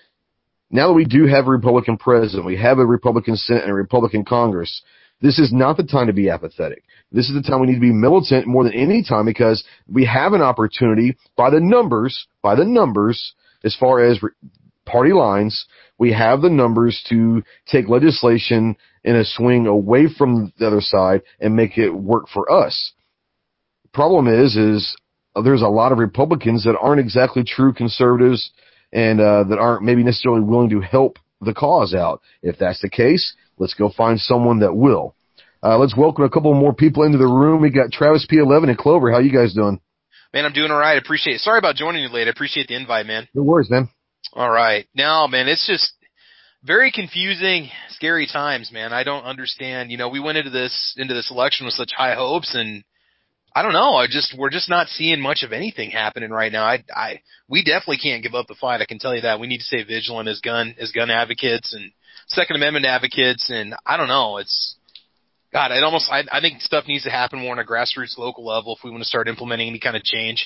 A: Now that we do have a Republican president, we have a Republican Senate and a Republican Congress, this is not the time to be apathetic. This is the time we need to be militant more than any time, because we have an opportunity by the numbers, by the numbers, as far as re- party lines, we have the numbers to take legislation in a swing away from the other side and make it work for us. Problem is, is there's a lot of Republicans that aren't exactly true conservatives and uh, that aren't maybe necessarily willing to help the cause out. If that's the case, let's go find someone that will. Uh, let's welcome a couple more people into the room. We got Travis P eleven and Clover. How you guys doing?
J: Man, I'm doing all right. I appreciate it. Sorry about joining you late. I appreciate the invite, man.
A: No worries, man.
J: All right. Now, man, it's just very confusing, scary times, man. I don't understand. You know, we went into this into this election with such high hopes, and I don't know. I just we're just not seeing much of anything happening right now. I, I we definitely can't give up the fight. I can tell you that. We need to stay vigilant as gun as gun advocates and Second Amendment advocates, and I don't know. It's God. It almost. I, I think stuff needs to happen more on a grassroots, local level if we want to start implementing any kind of change.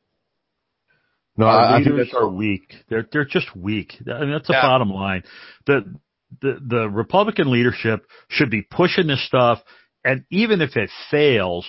A: No,
I: Our
A: I, I think
I: leaders
A: that's
I: are weak. They're they're just weak. I mean, that's the
J: Yeah.
I: bottom line. The the the Republican leadership should be pushing this stuff, and even if it fails,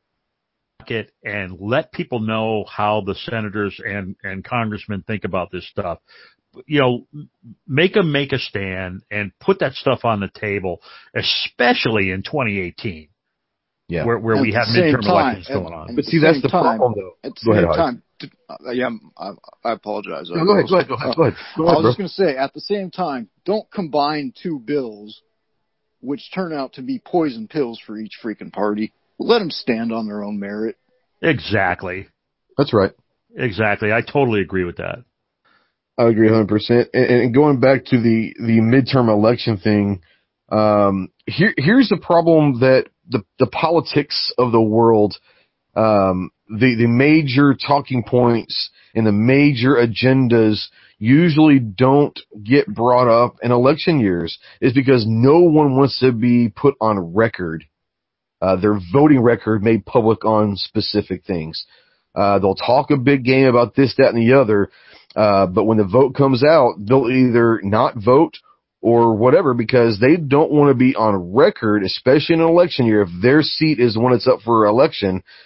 I: it and let people know how the senators and and congressmen think about this stuff. You know, make them make a stand and put that stuff on the table, especially in twenty eighteen,
A: yeah.
I: where where
G: At
I: we
G: the
I: have
G: same
I: midterm
G: time,
I: elections going on.
G: at
A: But
G: the
A: see, that's
G: same
A: the
G: time-
A: problem, though.
G: At the
A: Go ahead,
G: same
A: Hodge.
G: time, t- uh, yeah, I, I apologize.
A: No, go ahead, go ahead, go ahead, go ahead. Go
G: I
A: ahead,
G: was
A: bro.
G: just going to say, at the same time, don't combine two bills, which turn out to be poison pills for each freaking party. Let them stand on their own merit.
I: Exactly,
A: That's right.
I: exactly. I totally agree with that.
A: I agree one hundred percent. And, and going back to the, the midterm election thing, um, here, here's the problem that the, the politics of the world, um, the, the major talking points and the major agendas usually don't get brought up in election years is because no one wants to be put on record, uh, their voting record made public on specific things. Uh, they'll talk a big game about this, that, and the other. Uh, but when the vote comes out, they'll either not vote or whatever because they don't want to be on record, especially in an election year. If their seat is the one that's up for election,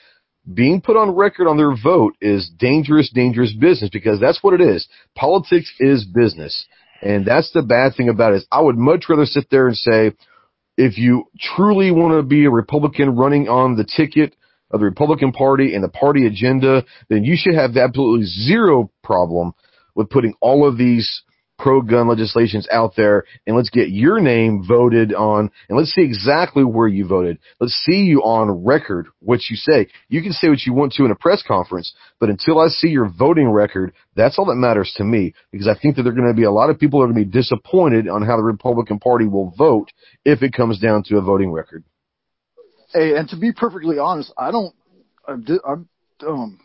A: being put on record on their vote is dangerous, dangerous business, because that's what it is. Politics is business. And that's the bad thing about it. Is I would much rather sit there and say, if you truly want to be a Republican running on the ticket of the Republican Party and the party agenda, then you should have absolutely zero problem with putting all of these pro-gun legislations out there, and let's get your name voted on, and let's see exactly where you voted. Let's see you on record, what you say. You can say what you want to in a press conference, but until I see your voting record, that's all that matters to me, because I think that there are going to be a lot of people that are going to be disappointed on how the Republican Party will vote if it comes down to a voting record.
G: Hey, and to be perfectly honest, I don't, I'm, I'm um,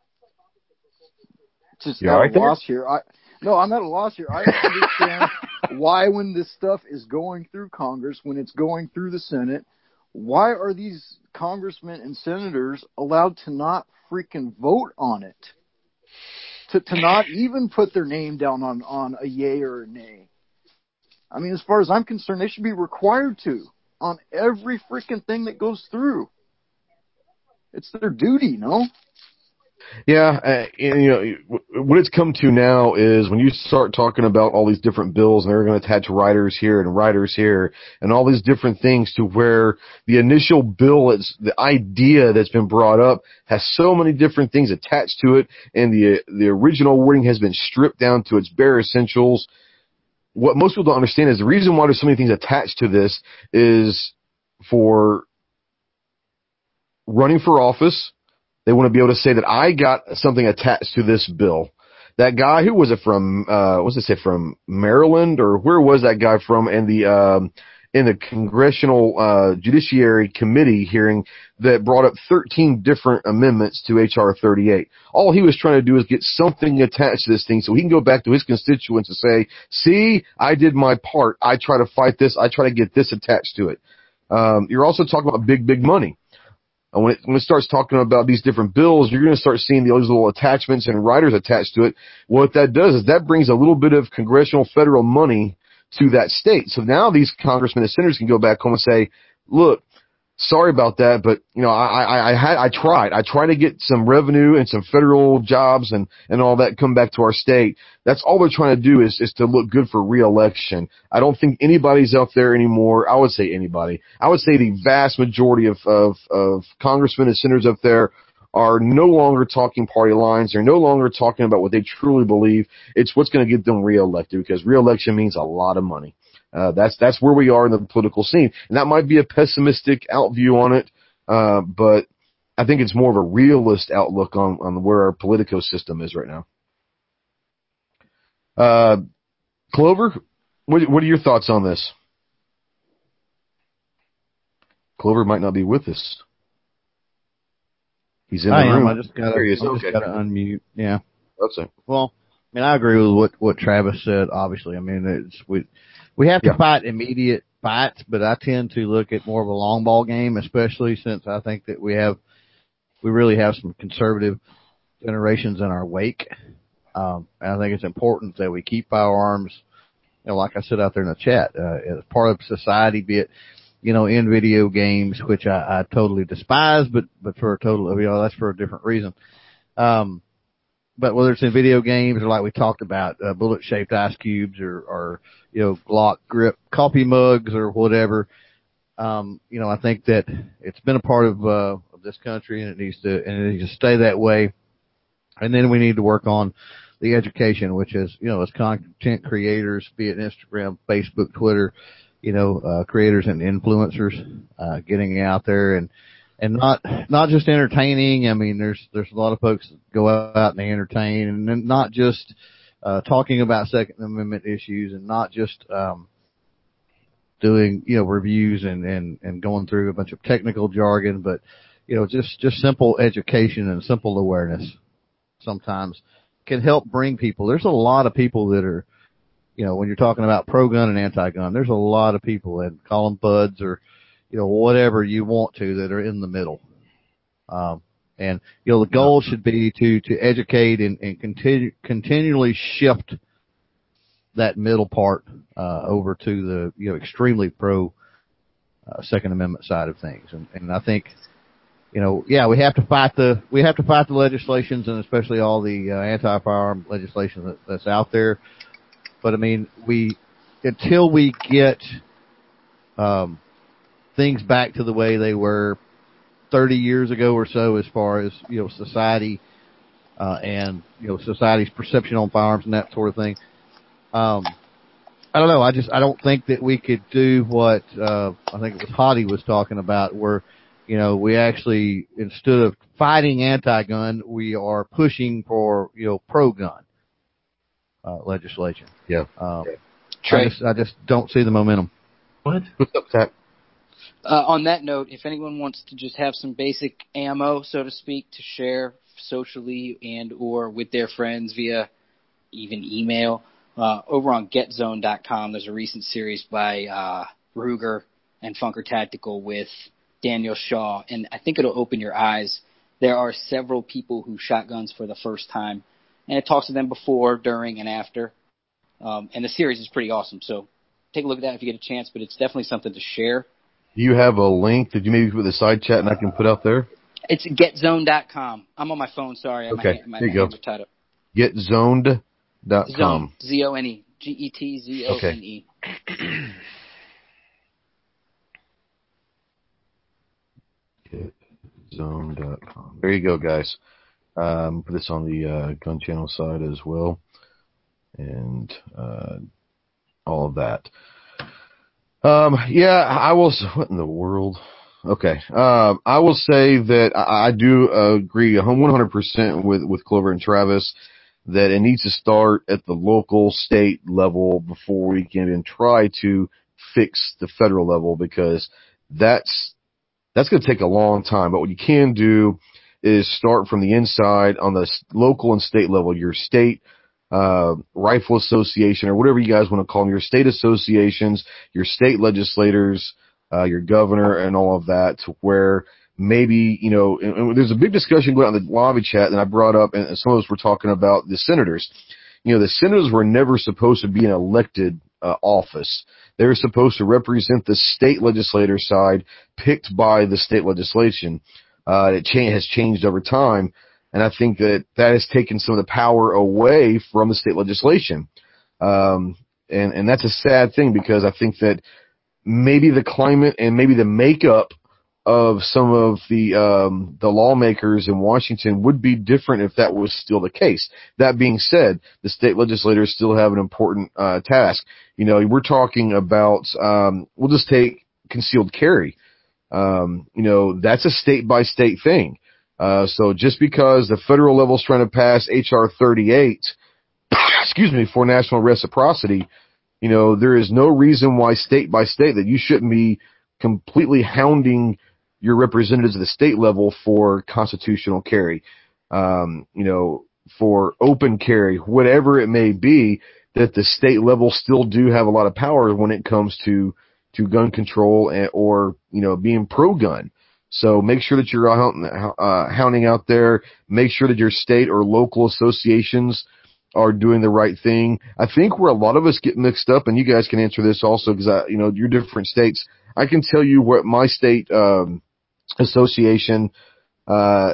G: just
A: You
G: at
A: all
G: a
A: right there?
G: loss here. I, no, I'm at a loss here. I don't understand why, when this stuff is going through Congress, when it's going through the Senate, why are these congressmen and senators allowed to not freaking vote on it? To to not even put their name down on, on a yay or a nay. I mean, as far as I'm concerned, they should be required to on every freaking thing that goes through. It's their duty, no?
A: Yeah, uh, and, you know, what it's come to now is when you start talking about all these different bills and they're going to attach riders here and riders here and all these different things, to where the initial bill, is the idea that's been brought up has so many different things attached to it, and the the original wording has been stripped down to its bare essentials. What most people don't understand is the reason why there's so many things attached to this is for running for office. They want to be able to say that I got something attached to this bill. That guy, who was it from, uh, what does it say, from Maryland, or where was that guy from in the, um, in the Congressional, uh, Judiciary Committee hearing that brought up thirteen different amendments to H R thirty-eight. All he was trying to do is get something attached to this thing so he can go back to his constituents and say, see, I did my part. I try to fight this. I try to get this attached to it. Um, you're also talking about big, big money. And when it, when it starts talking about these different bills, you're going to start seeing those little attachments and riders attached to it. What that does is that brings a little bit of congressional federal money to that state. So now these congressmen and senators can go back home and say, look, sorry about that, but you know, I, I, I had, I tried, I tried to get some revenue and some federal jobs and, and all that come back to our state. That's all they're trying to do is, is to look good for re-election. I don't think anybody's out there anymore. I would say anybody. I would say the vast majority of, of, of congressmen and senators up there are no longer talking party lines. They're no longer talking about what they truly believe. It's what's going to get them re-elected, because re-election means a lot of money. Uh, that's, that's where we are in the political scene. And that might be a pessimistic outview on it, uh, but I think it's more of a realist outlook on, on where our political system is right now. Uh, Clover, what, what are your thoughts on this? Clover might not be with us. He's in the
K: I am.
A: room.
K: I just gotta, I just
A: okay.
K: gotta unmute. Yeah.
A: That's it.
K: Well, I mean, I agree with what, what Travis said, obviously. I mean, it's, we, we have to
A: Yeah.
K: fight immediate fights, but I tend to look at more of a long ball game, especially since I think that we have, we really have some conservative generations in our wake. Um, and I think it's important that we keep firearms, you know, like I said out there in the chat, uh, as part of society, be it, you know, in video games, which I, I totally despise, but, but for a total, you know, that's for a different reason. Um, but whether it's in video games or like we talked about, uh, bullet shaped ice cubes or, or, you know, Glock grip coffee mugs or whatever, um, you know, I think that it's been a part of, uh, of this country, and it needs to, and it needs to stay that way. And then we need to work on the education, which is, you know, as content creators, be it Instagram, Facebook, Twitter, you know, uh, creators and influencers, uh, getting out there and, and not, not just entertaining. I mean, there's, there's a lot of folks that go out and they entertain, and then not just, uh, talking about Second Amendment issues, and not just, um, doing, you know, reviews and, and, and going through a bunch of technical jargon, but, you know, just, just simple education and simple awareness sometimes can help bring people. There's a lot of people that are, you know, when you're talking about pro-gun and anti-gun, there's a lot of people, and call them buds or, you know, whatever you want to, that are in the middle. Um, and, you know, the goal should be to, to educate and, and continue, continually shift that middle part, uh, over to the, you know, extremely pro, uh, Second Amendment side of things. And, and I think, you know, yeah, we have to fight the we have to fight the legislations and especially all the uh, anti-firearm legislation that, that's out there. But I mean, we until we get um, things back to the way they were thirty years ago or so, as far as you know, society uh, and you know society's perception on firearms and that sort of thing. Um, I don't know. I just I don't think that we could do what uh, I think it was Hottie was talking about, where you know, we actually, instead of fighting anti-gun, we are pushing for, you know, pro-gun uh, legislation.
A: Yeah.
K: Um,
D: Trey.
K: I just, I just don't see the momentum.
H: What?
A: What's up, Zach?
D: Uh, on that note, if anyone wants to just have some basic ammo, so to speak, to share socially and or with their friends via even email, uh, over on get zone dot com, there's a recent series by uh, Ruger and Funker Tactical with Daniel Shaw, and I think it'll open your eyes. There are several people who shot guns for the first time, and it talks to them before, during, and after. Um, and the series is pretty awesome, so take a look at that if you get a chance, but it's definitely something to share.
A: Do you have a link that you maybe put the side chat and I can put out there?
D: It's get zone dot com. I'm on my phone, sorry.
A: Okay,
D: my, my
A: there you go.
D: hands are tied up.
A: get zoned dot com.
D: Zone, Z O N E. G E T Z O N E.
A: Okay. get zone dot com. There you go, guys. Um, put this on the uh, gun channel side as well, and uh, all of that. Um, yeah, I will. What in the world? Okay. Um, I will say that I, I do agree one hundred percent with with Clover and Travis that it needs to start at the local, state level before we can even try to fix the federal level, because that's that's going to take a long time. But what you can do is start from the inside on the local and state level, your state uh, rifle association or whatever you guys want to call them, your state associations, your state legislators, uh, your governor and all of that, to where maybe, you know, and, and there's a big discussion going on in the lobby chat that I brought up, and some of us were talking about the senators. You know, the senators were never supposed to be an elected uh, office. They were supposed to represent the state legislator side picked by the state legislation. Uh, it cha- has changed over time, and I think that that has taken some of the power away from the state legislation. Um, and, and that's a sad thing, because I think that maybe the climate and maybe the makeup of some of the um, the lawmakers in Washington would be different if that was still the case. That being said, the state legislators still have an important uh, task. You know, we're talking about, um, we'll just take concealed carry. Um, you know, that's a state-by-state thing. Uh, so just because the federal level is trying to pass H R thirty-eight, excuse me, for national reciprocity, you know, there is no reason why state by state that you shouldn't be completely hounding your representatives at the state level for constitutional carry, um, you know, for open carry, whatever it may be, that the state level still do have a lot of power when it comes to, to gun control and, or, you know, being pro-gun. So make sure that you're uh, hounding out there. Make sure that your state or local associations are doing the right thing. I think where a lot of us get mixed up, and you guys can answer this also, because I, you know, you're different states. I can tell you what my state um, association. Uh,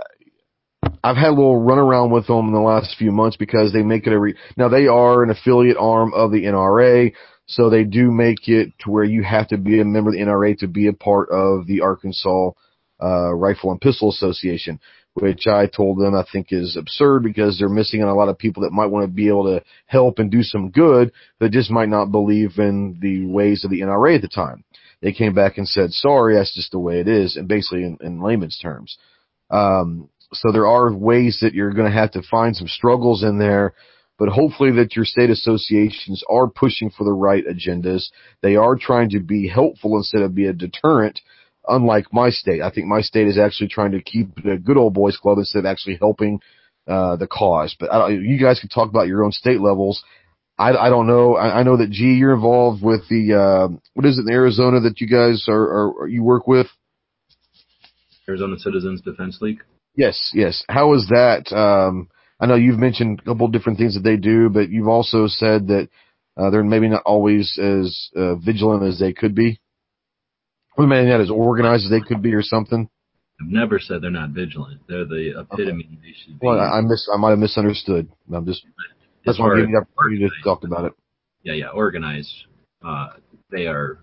A: I've had a little run around with them in the last few months, because they make it a re- now they are an affiliate arm of the N R A. So they do make it to where you have to be a member of the N R A to be a part of the Arkansas uh, Rifle and Pistol Association, which I told them I think is absurd, because they're missing on a lot of people that might want to be able to help and do some good, that just might not believe in the ways of the N R A at the time. They came back and said, sorry, that's just the way it is, and basically in, in layman's terms. Um, so there are ways that you're going to have to find some struggles in there, but hopefully that your state associations are pushing for the right agendas. They are trying to be helpful instead of be a deterrent, unlike my state. I think my state is actually trying to keep the good old boys club instead of actually helping uh, the cause. But I don't, you guys can talk about your own state levels. I, I don't know. I, I know that, G, you're involved with the, uh, what is it in Arizona that you guys are, are, are you work with?
H: Arizona Citizens Defense League.
A: Yes, yes. How is that? Um, I know you've mentioned a couple of different things that they do, but you've also said that uh, they're maybe not always as uh, vigilant as they could be. Or maybe not as organized as they could be or something.
H: I've never said they're not vigilant. They're the epitome. Okay. They should be.
A: Well, I, I miss. I might have misunderstood. I'm just. That's why I'm giving you the opportunity to talk about it.
H: Yeah, yeah, organized. Uh, they are.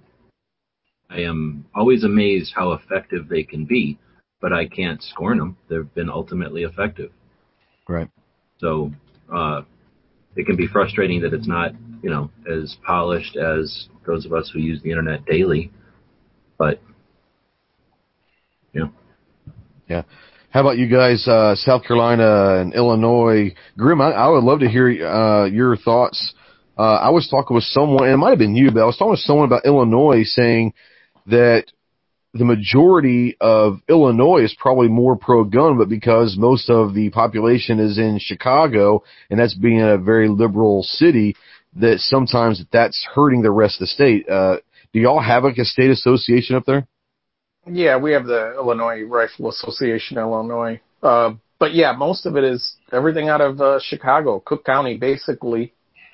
H: I am always amazed how effective they can be, but I can't scorn them. They've been ultimately effective.
A: Right.
H: So uh, it can be frustrating that it's not, you know, as polished as those of us who use the internet daily. But, you know.
A: Yeah. How about you guys, uh, South Carolina and Illinois? Grim, I, I would love to hear uh, your thoughts. Uh, I was talking with someone, and it might have been you, but I was talking with someone about Illinois saying that the majority of Illinois is probably more pro-gun, but because most of the population is in Chicago, and that's being a very liberal city, that sometimes that's hurting the rest of the state. Uh, do y'all have like a state association up there?
C: Yeah, we have the Illinois Rifle Association, Illinois. Uh, but yeah, most of it is everything out of uh, Chicago, Cook County, basically.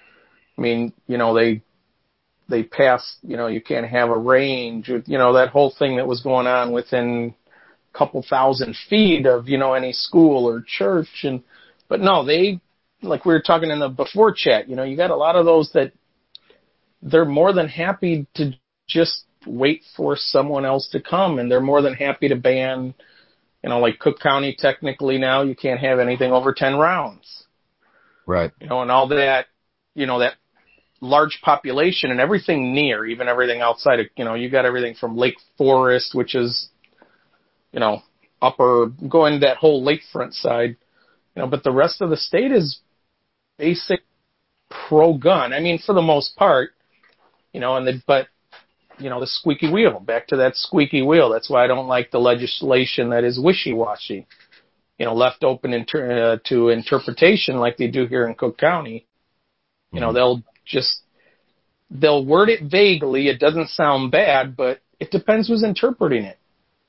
C: I mean, you know, they they passed, you know, you can't have a range, you know, that whole thing that was going on within a couple thousand feet of, you know, any school or church. And but no, they, like we were talking in the before chat, you know, you got a lot of those that they're more than happy to just wait for someone else to come, and they're more than happy to ban, you know, like Cook County technically now you can't have anything over ten rounds.
A: Right.
C: You know, and all that, you know, that large population and everything near, even everything outside of, you know, you got everything from Lake Forest, which is, you know, upper, going that whole lakefront side, you know, but the rest of the state is basic pro-gun. I mean, for the most part, you know, and the, but, you know, the squeaky wheel, back to that squeaky wheel. That's why I don't like the legislation that is wishy-washy, you know, left open inter- uh, to interpretation like they do here in Cook County. You know, they'll just, they'll word it vaguely. It doesn't sound bad, but it depends who's interpreting it.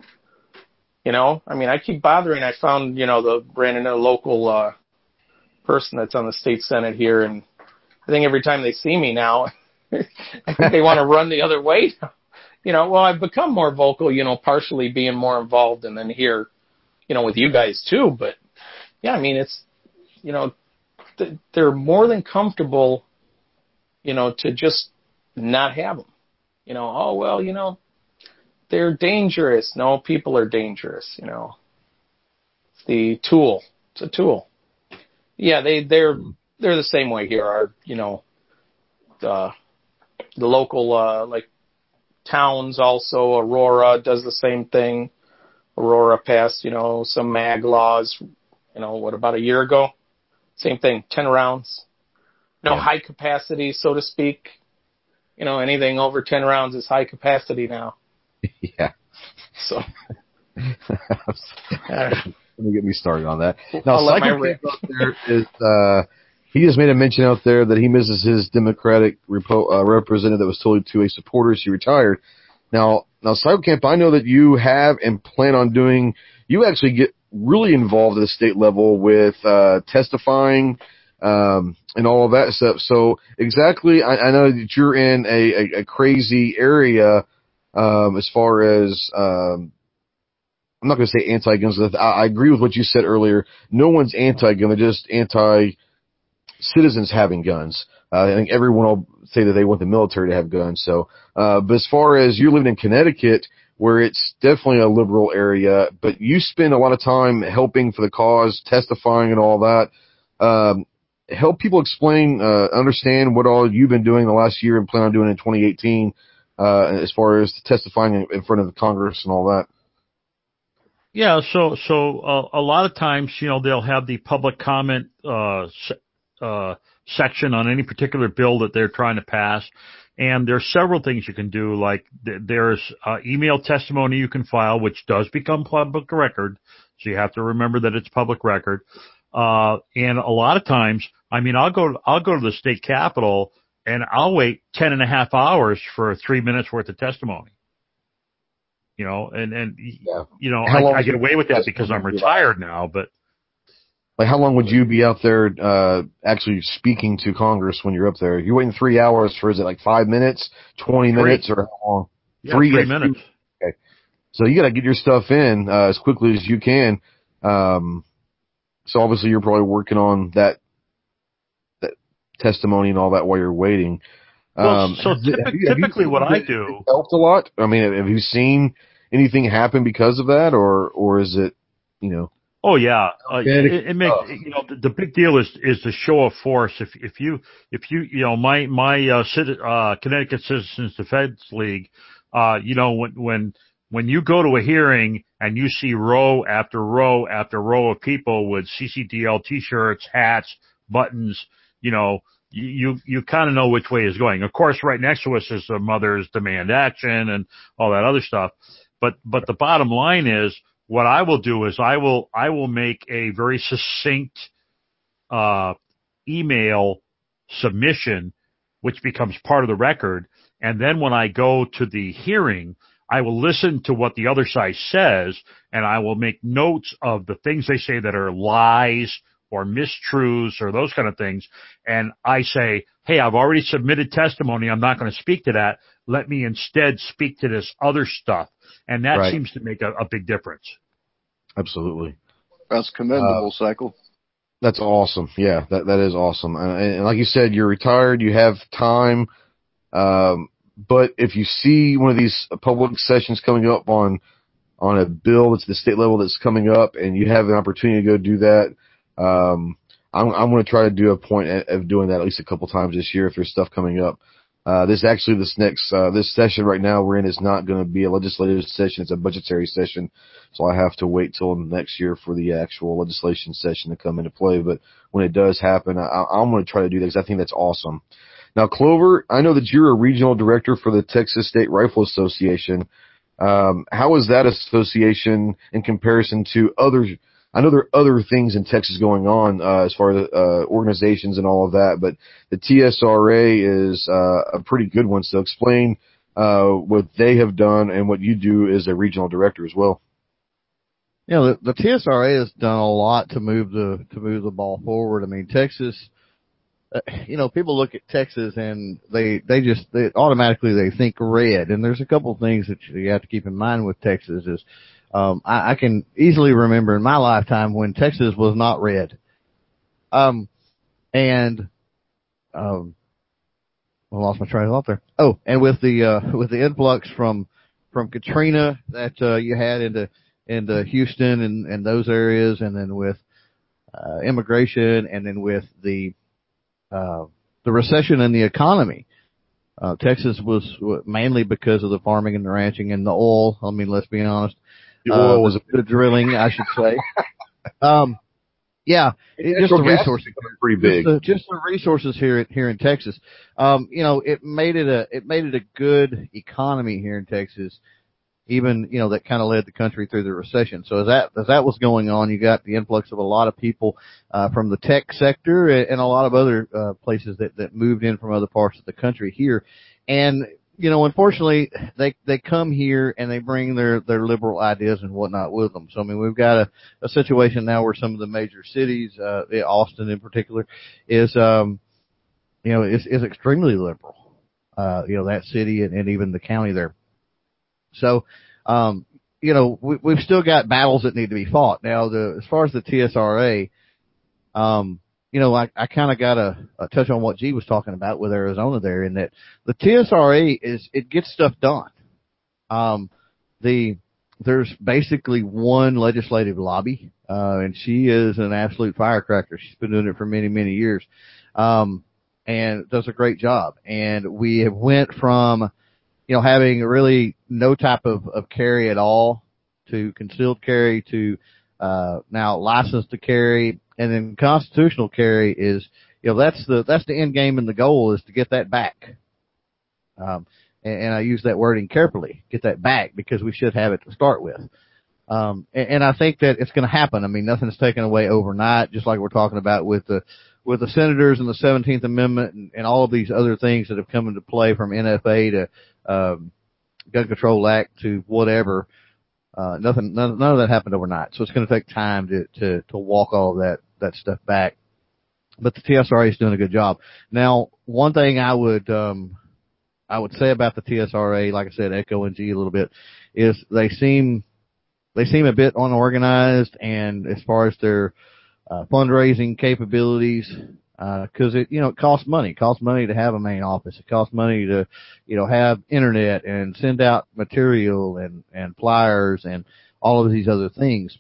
C: You know, I mean, I keep bothering. I found, you know, the ran into a local uh, person that's on the state senate here, and I think every time they see me now, I think they want to run the other way. You know, well, I've become more vocal, you know, partially being more involved, and then here, you know, with you guys too. But yeah, I mean, it's, you know, th- they're more than comfortable, you know, to just not have them. You know, oh, well, you know, they're dangerous. No, people are dangerous, you know. It's the tool. It's a tool. Yeah, they, they're, they're the same way here. Our, you know, the, the local, uh, like, towns also, Aurora does the same thing. Aurora passed, you know, some mag laws, you know, what, about a year ago? Same thing, ten rounds. No yeah. high capacity, so to speak. You know, anything over ten rounds is high capacity now.
A: Yeah.
C: So.
A: Let me get me started on that. Now, Psycho Camp out there is, uh, he just made a mention out there that he misses his Democratic repo, uh, representative that was told to a supporter she retired. Now, now, Psycho Camp, I know that you have and plan on doing, you actually get really involved at the state level with, uh, testifying, um, and all of that stuff. So exactly, I, I know that you're in a, a, a crazy area, um, as far as, um, I'm not going to say anti-guns. I, I agree with what you said earlier. No one's anti-gun. They're just anti-citizens having guns. Uh, I think everyone will say that they want the military to have guns. So, uh, but as far as you're living in Connecticut, where it's definitely a liberal area, but you spend a lot of time helping for the cause, testifying and all that. Um, help people explain, uh, understand what all you've been doing the last year and plan on doing in twenty eighteen, uh, as far as testifying in front of the Congress and all that.
I: Yeah, so so uh, a lot of times, you know, they'll have the public comment uh, se- uh, section on any particular bill that they're trying to pass, and there's several things you can do. Like th- there's uh, email testimony you can file, which does become public record, so you have to remember that it's public record. Uh, and a lot of times, I mean, I'll go I'll go to the state capitol and I'll wait ten and a half hours for three minutes worth of testimony. You know, and, and yeah. you know, I, I get away with that because I'm retired now, but.
A: Like, how long would you be out there uh actually speaking to Congress when you're up there? You're waiting three hours for, is it like five minutes, twenty
I: three.
A: minutes, or how long?
I: Yeah, three, three minutes.
A: Okay. So you got to get your stuff in uh, as quickly as you can. Um, so obviously you're probably working on that that testimony and all that while you're waiting.
I: Well,
A: Um,
I: so
A: has it-
I: typic-
A: have you- have you
I: typically
A: seen
I: what
A: that
I: I
A: it
I: do,
A: helped a lot. I mean, have you seen anything happen because of that, or or is it, you know?
I: oh yeah, uh,
A: Organic
I: it, it makes
A: stuff.
I: you know the, the big deal is is the show of force. If if you if you you know my my uh, Citi- uh, Connecticut Citizens Defense League, uh, you know when when when you go to a hearing and you see row after row after row of people with C C D L T-shirts, hats, buttons, you know. You you, you kind of know which way is going. Of course, right next to us is the Mothers Demand Action and all that other stuff. But but the bottom line is, what I will do is I will I will make a very succinct uh, email submission, which becomes part of the record. And then when I go to the hearing, I will listen to what the other side says, and I will make notes of the things they say that are lies or mistruths or those kind of things. And I say, hey, I've already submitted testimony. I'm not going to speak to that. Let me instead speak to this other stuff. And that
A: Right.
I: seems to make a, a big difference.
A: Absolutely.
G: That's commendable,
A: Uh,
G: Cycle.
A: That's awesome. Yeah, that that is awesome. And, and like you said, you're retired. You have time. Um, but if you see one of these public sessions coming up on on a bill that's the state level that's coming up, and you have an opportunity to go do that, um, I'm I'm going to try to do a point of doing that at least a couple times this year if there's stuff coming up. Uh, this actually, this next, uh, this session right now we're in is not going to be a legislative session. It's a budgetary session. So I have to wait till next year for the actual legislation session to come into play. But when it does happen, I, I'm going to try to do that because I think that's awesome. Now, Clover, I know that you're a regional director for the Texas State Rifle Association. Um, how is that association in comparison to other? I know there are other things in Texas going on uh, as far as uh, organizations and all of that, but the T S R A is uh, a pretty good one. So explain uh, what they have done and what you do as a regional director as well.
K: You know, the, the T S R A has done a lot to move the to move the ball forward. I mean, Texas. Uh, you know, people look at Texas and they they just they automatically they think red. And there's a couple of things that you have to keep in mind with Texas is. Um, I, I can easily remember in my lifetime when Texas was not red. Um, and, um, I lost my train of thought there. Oh, and with the, uh, with the influx from, from Katrina that, uh, you had into, into Houston and, and those areas, and then with, uh, immigration, and then with the, uh, the recession in the economy. Uh, Texas was mainly because of the farming and the ranching and the oil. I mean, let's be honest.
A: The oil
K: uh,
A: was
K: the, the drilling, I should say. um, yeah, it, just the resources,
A: pretty big.
K: Just the, just the resources here here in Texas. Um, you know, it made it a it made it a good economy here in Texas. Even you know that kind of led the country through the recession. So as that as that was going on, you got the influx of a lot of people uh, from the tech sector and, and a lot of other uh, places that that moved in from other parts of the country here, and. You know, unfortunately, they they come here and they bring their their liberal ideas and whatnot with them. So I mean, we've got a, a situation now where some of the major cities, uh, Austin in particular, is um, you know, is is extremely liberal. Uh, you know, that city and, and even the county there. So, um, you know, we, we've still got battles that need to be fought. Now, the as far as the T S R A, um. You know, I, I kind of got a, a touch on what G was talking about with Arizona there, in that the T S R A is it gets stuff done. Um, the there's basically one legislative lobby, uh, and she is an absolute firecracker. She's been doing it for many many years, um, and does a great job. And we have went from, you know, having really no type of, of carry at all to concealed carry to uh, now licensed to carry. And then constitutional carry is, you know, that's the, that's the end game and the goal is to get that back. Um, and, and I use that wording carefully, get that back, because we should have it to start with. Um, and, and I think that it's going to happen. I mean, nothing's taken away overnight, just like we're talking about with the, with the senators and the seventeenth Amendment and, and all of these other things that have come into play from N F A to, um, Gun Control Act to whatever. Uh, nothing, none, none of that happened overnight. So it's going to take time to, to, to walk all of that, that stuff back. But the T S R A is doing a good job. Now, one thing I would, um, I would say about the T S R A, like I said, Echo and G a little bit, is they seem they seem a bit unorganized, and as far as their uh, fundraising capabilities, because uh, it you know it costs money. It costs money to have a main office. It costs money to you know have internet and send out material and and flyers and all of these other things.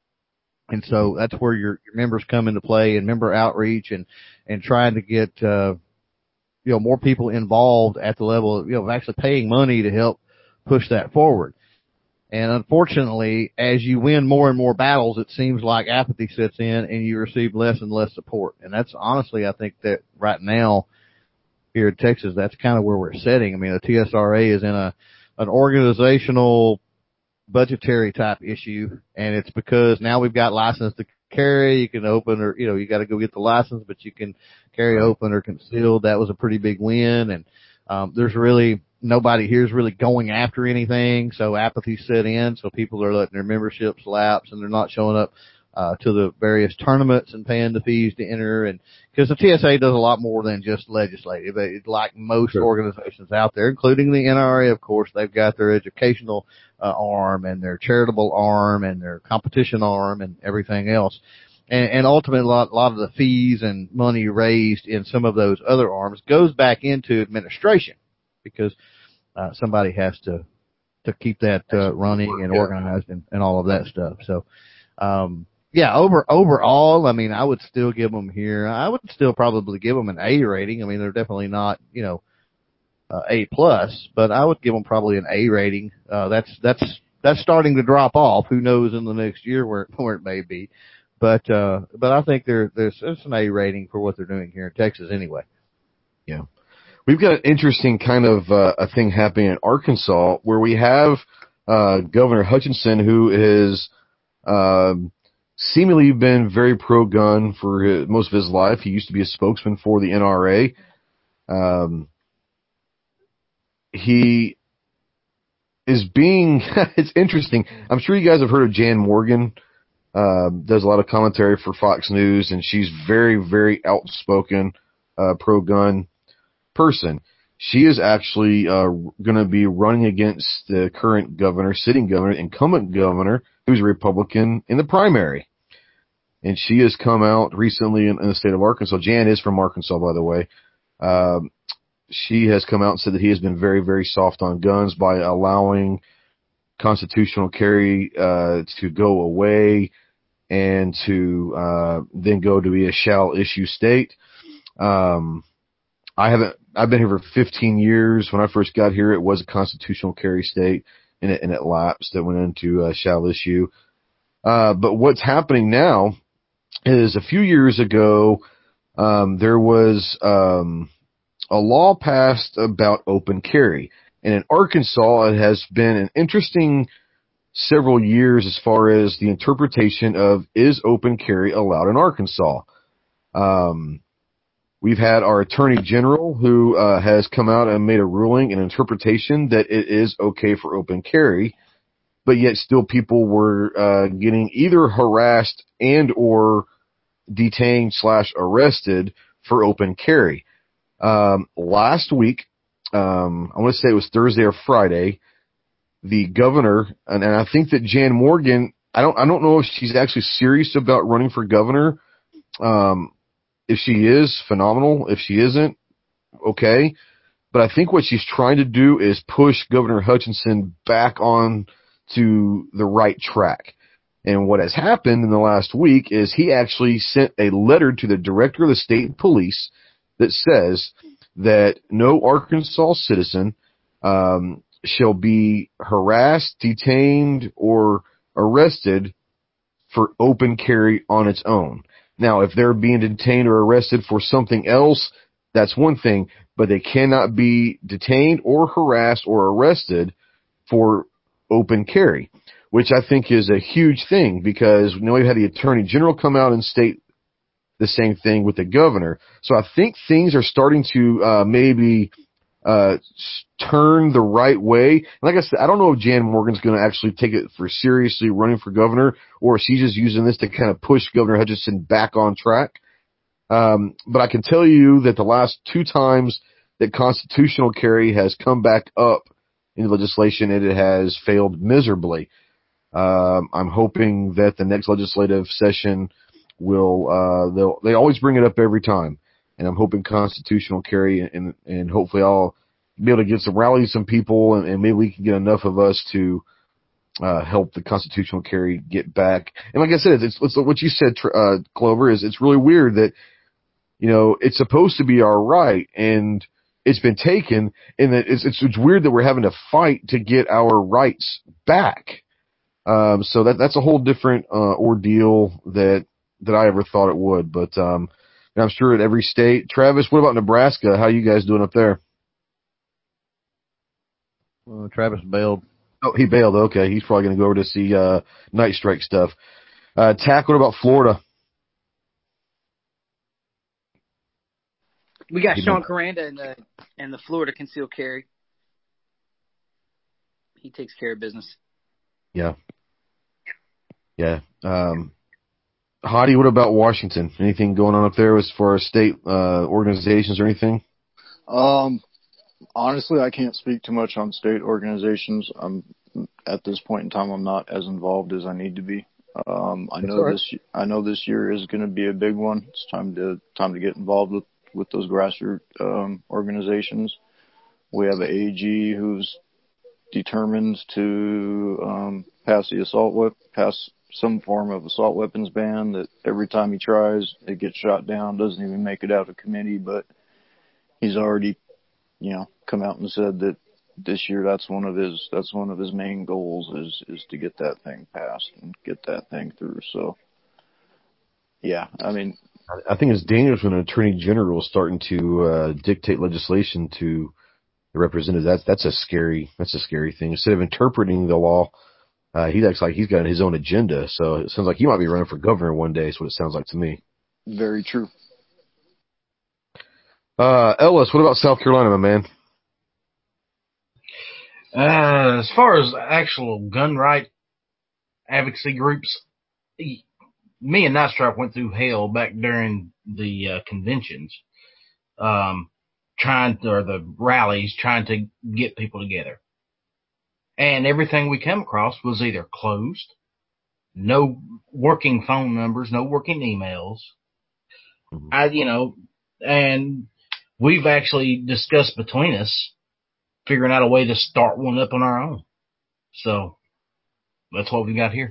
K: And so that's where your, your members come into play, and member outreach and, and trying to get, uh, you know, more people involved at the level of, you know, of actually paying money to help push that forward. And unfortunately, as you win more and more battles, it seems like apathy sets in and you receive less and less support. And that's honestly, I think that right now here in Texas, that's kind of where we're sitting. I mean, the T S R A is in a, an organizational budgetary type issue, and it's because now we've got license to carry. You can open, or you know you got to go get the license, but you can carry open or concealed. That was a pretty big win, and um, there's really nobody here's really going after anything. So apathy set in. So people are letting their memberships lapse, and they're not showing up uh, to the various tournaments and paying the fees to enter. And because the T S A does a lot more than just legislative. It's like most sure. organizations out there, including the N R A, of course. They've got their educational uh, arm and their charitable arm and their competition arm and everything else. And, and ultimately, a lot, a lot of the fees and money raised in some of those other arms goes back into administration, because uh, somebody has to to keep that uh, running and organized and, and all of that stuff. So, um, yeah, over overall, I mean, I would still give them here. I would still probably give them an A rating. I mean, they're definitely not, you know, uh, A plus, but I would give them probably an A rating. Uh, that's that's that's starting to drop off. Who knows in the next year where where it may be, but uh, but I think there there's there's an A rating for what they're doing here in Texas anyway.
A: Yeah, we've got an interesting kind of uh, a thing happening in Arkansas where we have uh, Governor Hutchinson, who is um, seemingly been very pro-gun for his, most of his life. He used to be a spokesman for the N R A. Um, he is being, it's interesting. I'm sure you guys have heard of Jan Morgan. Uh, does a lot of commentary for Fox News, and she's very, very outspoken, uh, pro-gun person. She is actually uh, going to be running against the current governor, sitting governor, incumbent governor, who's a Republican, in the primary. And she has come out recently in, in the state of Arkansas. Jan is from Arkansas, by the way. Um, she has come out and said that he has been very, very soft on guns by allowing constitutional carry uh, to go away and to uh, then go to be a shall issue state. Um, I haven't. I've been here for fifteen years. When I first got here, it was a constitutional carry state, and it, and it lapsed. It went into uh, shall issue. Uh, but what's happening now is a few years ago, um, there was um, a law passed about open carry. And in Arkansas, it has been an interesting several years as far as the interpretation of, is open carry allowed in Arkansas? Um, we've had our Attorney General who uh, has come out and made a ruling, an interpretation that it is okay for open carry, but yet still people were uh, getting either harassed and or detained slash arrested for open carry. Um, last week, um, I want to say it was Thursday or Friday, the governor, and, and I think that Jan Morgan, I don't, I don't know if she's actually serious about running for governor. Um, if she is, phenomenal. If she isn't, okay. But I think what she's trying to do is push Governor Hutchinson back on to the right track. And what has happened in the last week is he actually sent a letter to the director of the state police that says that no Arkansas citizen um, shall be harassed, detained, or arrested for open carry on its own. Now, if they're being detained or arrested for something else, that's one thing, but they cannot be detained or harassed or arrested for open carry, which I think is a huge thing, because you know, we've had the Attorney General come out and state the same thing with the governor. So I think things are starting to uh, maybe uh, turn the right way. Like I said, I don't know if Jan Morgan's going to actually take it for seriously running for governor, or if she's just using this to kind of push Governor Hutchinson back on track. Um, but I can tell you that the last two times that constitutional carry has come back up in legislation and it has failed miserably. Um, I'm hoping that the next legislative session will, uh, they'll, they always bring it up every time. And I'm hoping constitutional carry and, and hopefully I'll be able to get some rally some people and, and maybe we can get enough of us to, uh, help the constitutional carry get back. And like I said, it's, it's what you said, uh, Clover, is it's really weird that, you know, it's supposed to be our right and it's been taken and that it's, it's, it's weird that we're having to fight to get our rights back. Um, so that, that's a whole different, uh, ordeal that, that I ever thought it would, but, um, I'm sure at every state. Travis, what about Nebraska? How are you guys doing up there?
K: Well, Travis bailed.
A: Oh, he bailed. Okay. He's probably going to go over to see, uh, Night Strike stuff. Uh, Tack, what about Florida?
D: We got Sean Coranda in the, in the Florida concealed carry. He takes care of business.
A: Yeah. Yeah. Um, Hottie, what about Washington? Anything going on up there as far as state uh, organizations or anything?
G: Um, honestly, I can't speak too much on state organizations. I'm at this point in time, I'm not as involved as I need to be. Um, I
A: That's
G: know
A: right.
G: this. I know this year is going to be a big one. It's time to time to get involved with with those grassroots um, organizations. We have an A G who's determined to um, pass the assault whip, pass some form of assault weapons ban that every time he tries, it gets shot down, doesn't even make it out of committee, but he's already, you know, come out and said that this year that's one of his, that's one of his main goals is, is to get that thing passed and get that thing through. So, yeah, I mean,
A: I think it's dangerous when an attorney general is starting to uh, dictate legislation to the representatives. That's, that's a scary, that's a scary thing. Instead of interpreting the law, Uh, he looks like he's got his own agenda, so it sounds like he might be running for governor one day, is what it sounds like to me.
G: Very true.
A: Uh, Ellis, what about South Carolina, my man?
E: Uh, as far as actual gun right advocacy groups, me and Night Strike went through hell back during the uh, conventions, um, trying to, or the rallies, trying to get people together. And everything we come across was either closed, no working phone numbers, no working emails. Mm-hmm. I, you know, and we've actually discussed between us figuring out a way to start one up on our own. So that's what we got here.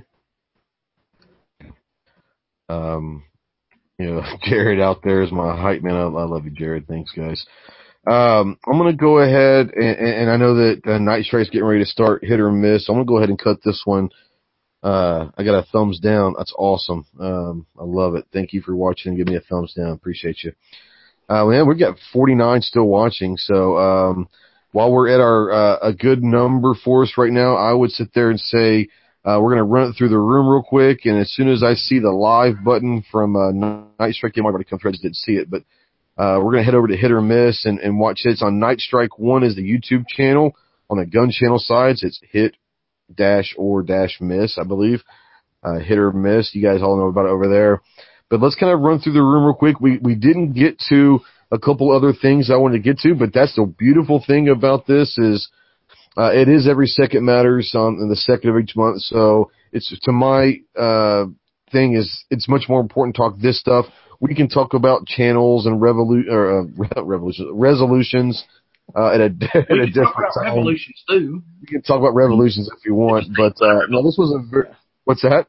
A: Um, you know, Jared out there is my hype man. I, I love you, Jared. Thanks, guys. Um, I'm going to go ahead, and, and I know that uh, Night Strike's getting ready to start hit or miss. I'm going to go ahead and cut this one. Uh, I got a thumbs down. That's awesome. Um, I love it. Thank you for watching and give me a thumbs down. Appreciate you. Uh, man, we've got forty-nine still watching. So, um, while we're at our, uh, a good number for us right now, I would sit there and say, uh, we're going to run it through the room real quick. And as soon as I see the live button from, uh, Night Strike, you might already come through. I just didn't see it, but Uh, we're going to head over to Hit or Miss and, and watch it. It's on Night Strike one is the YouTube channel. On the gun channel sides, it's Hit dash or dash Miss, I believe. Uh, Hit or Miss. You guys all know about it over there. But let's kind of run through the room real quick. We, we didn't get to a couple other things I wanted to get to, but that's the beautiful thing about this is, uh, it is every second matters on in the second of each month. So it's to my, uh, thing is it's much more important to talk this stuff. We can talk about channels and revolu- or, uh, revolutions, resolutions, uh, at a, at
E: we
A: a
E: can
A: different
E: talk about
A: time.
E: revolutions too.
A: We can talk about revolutions if you want, but, uh, no, this was a very, what's that?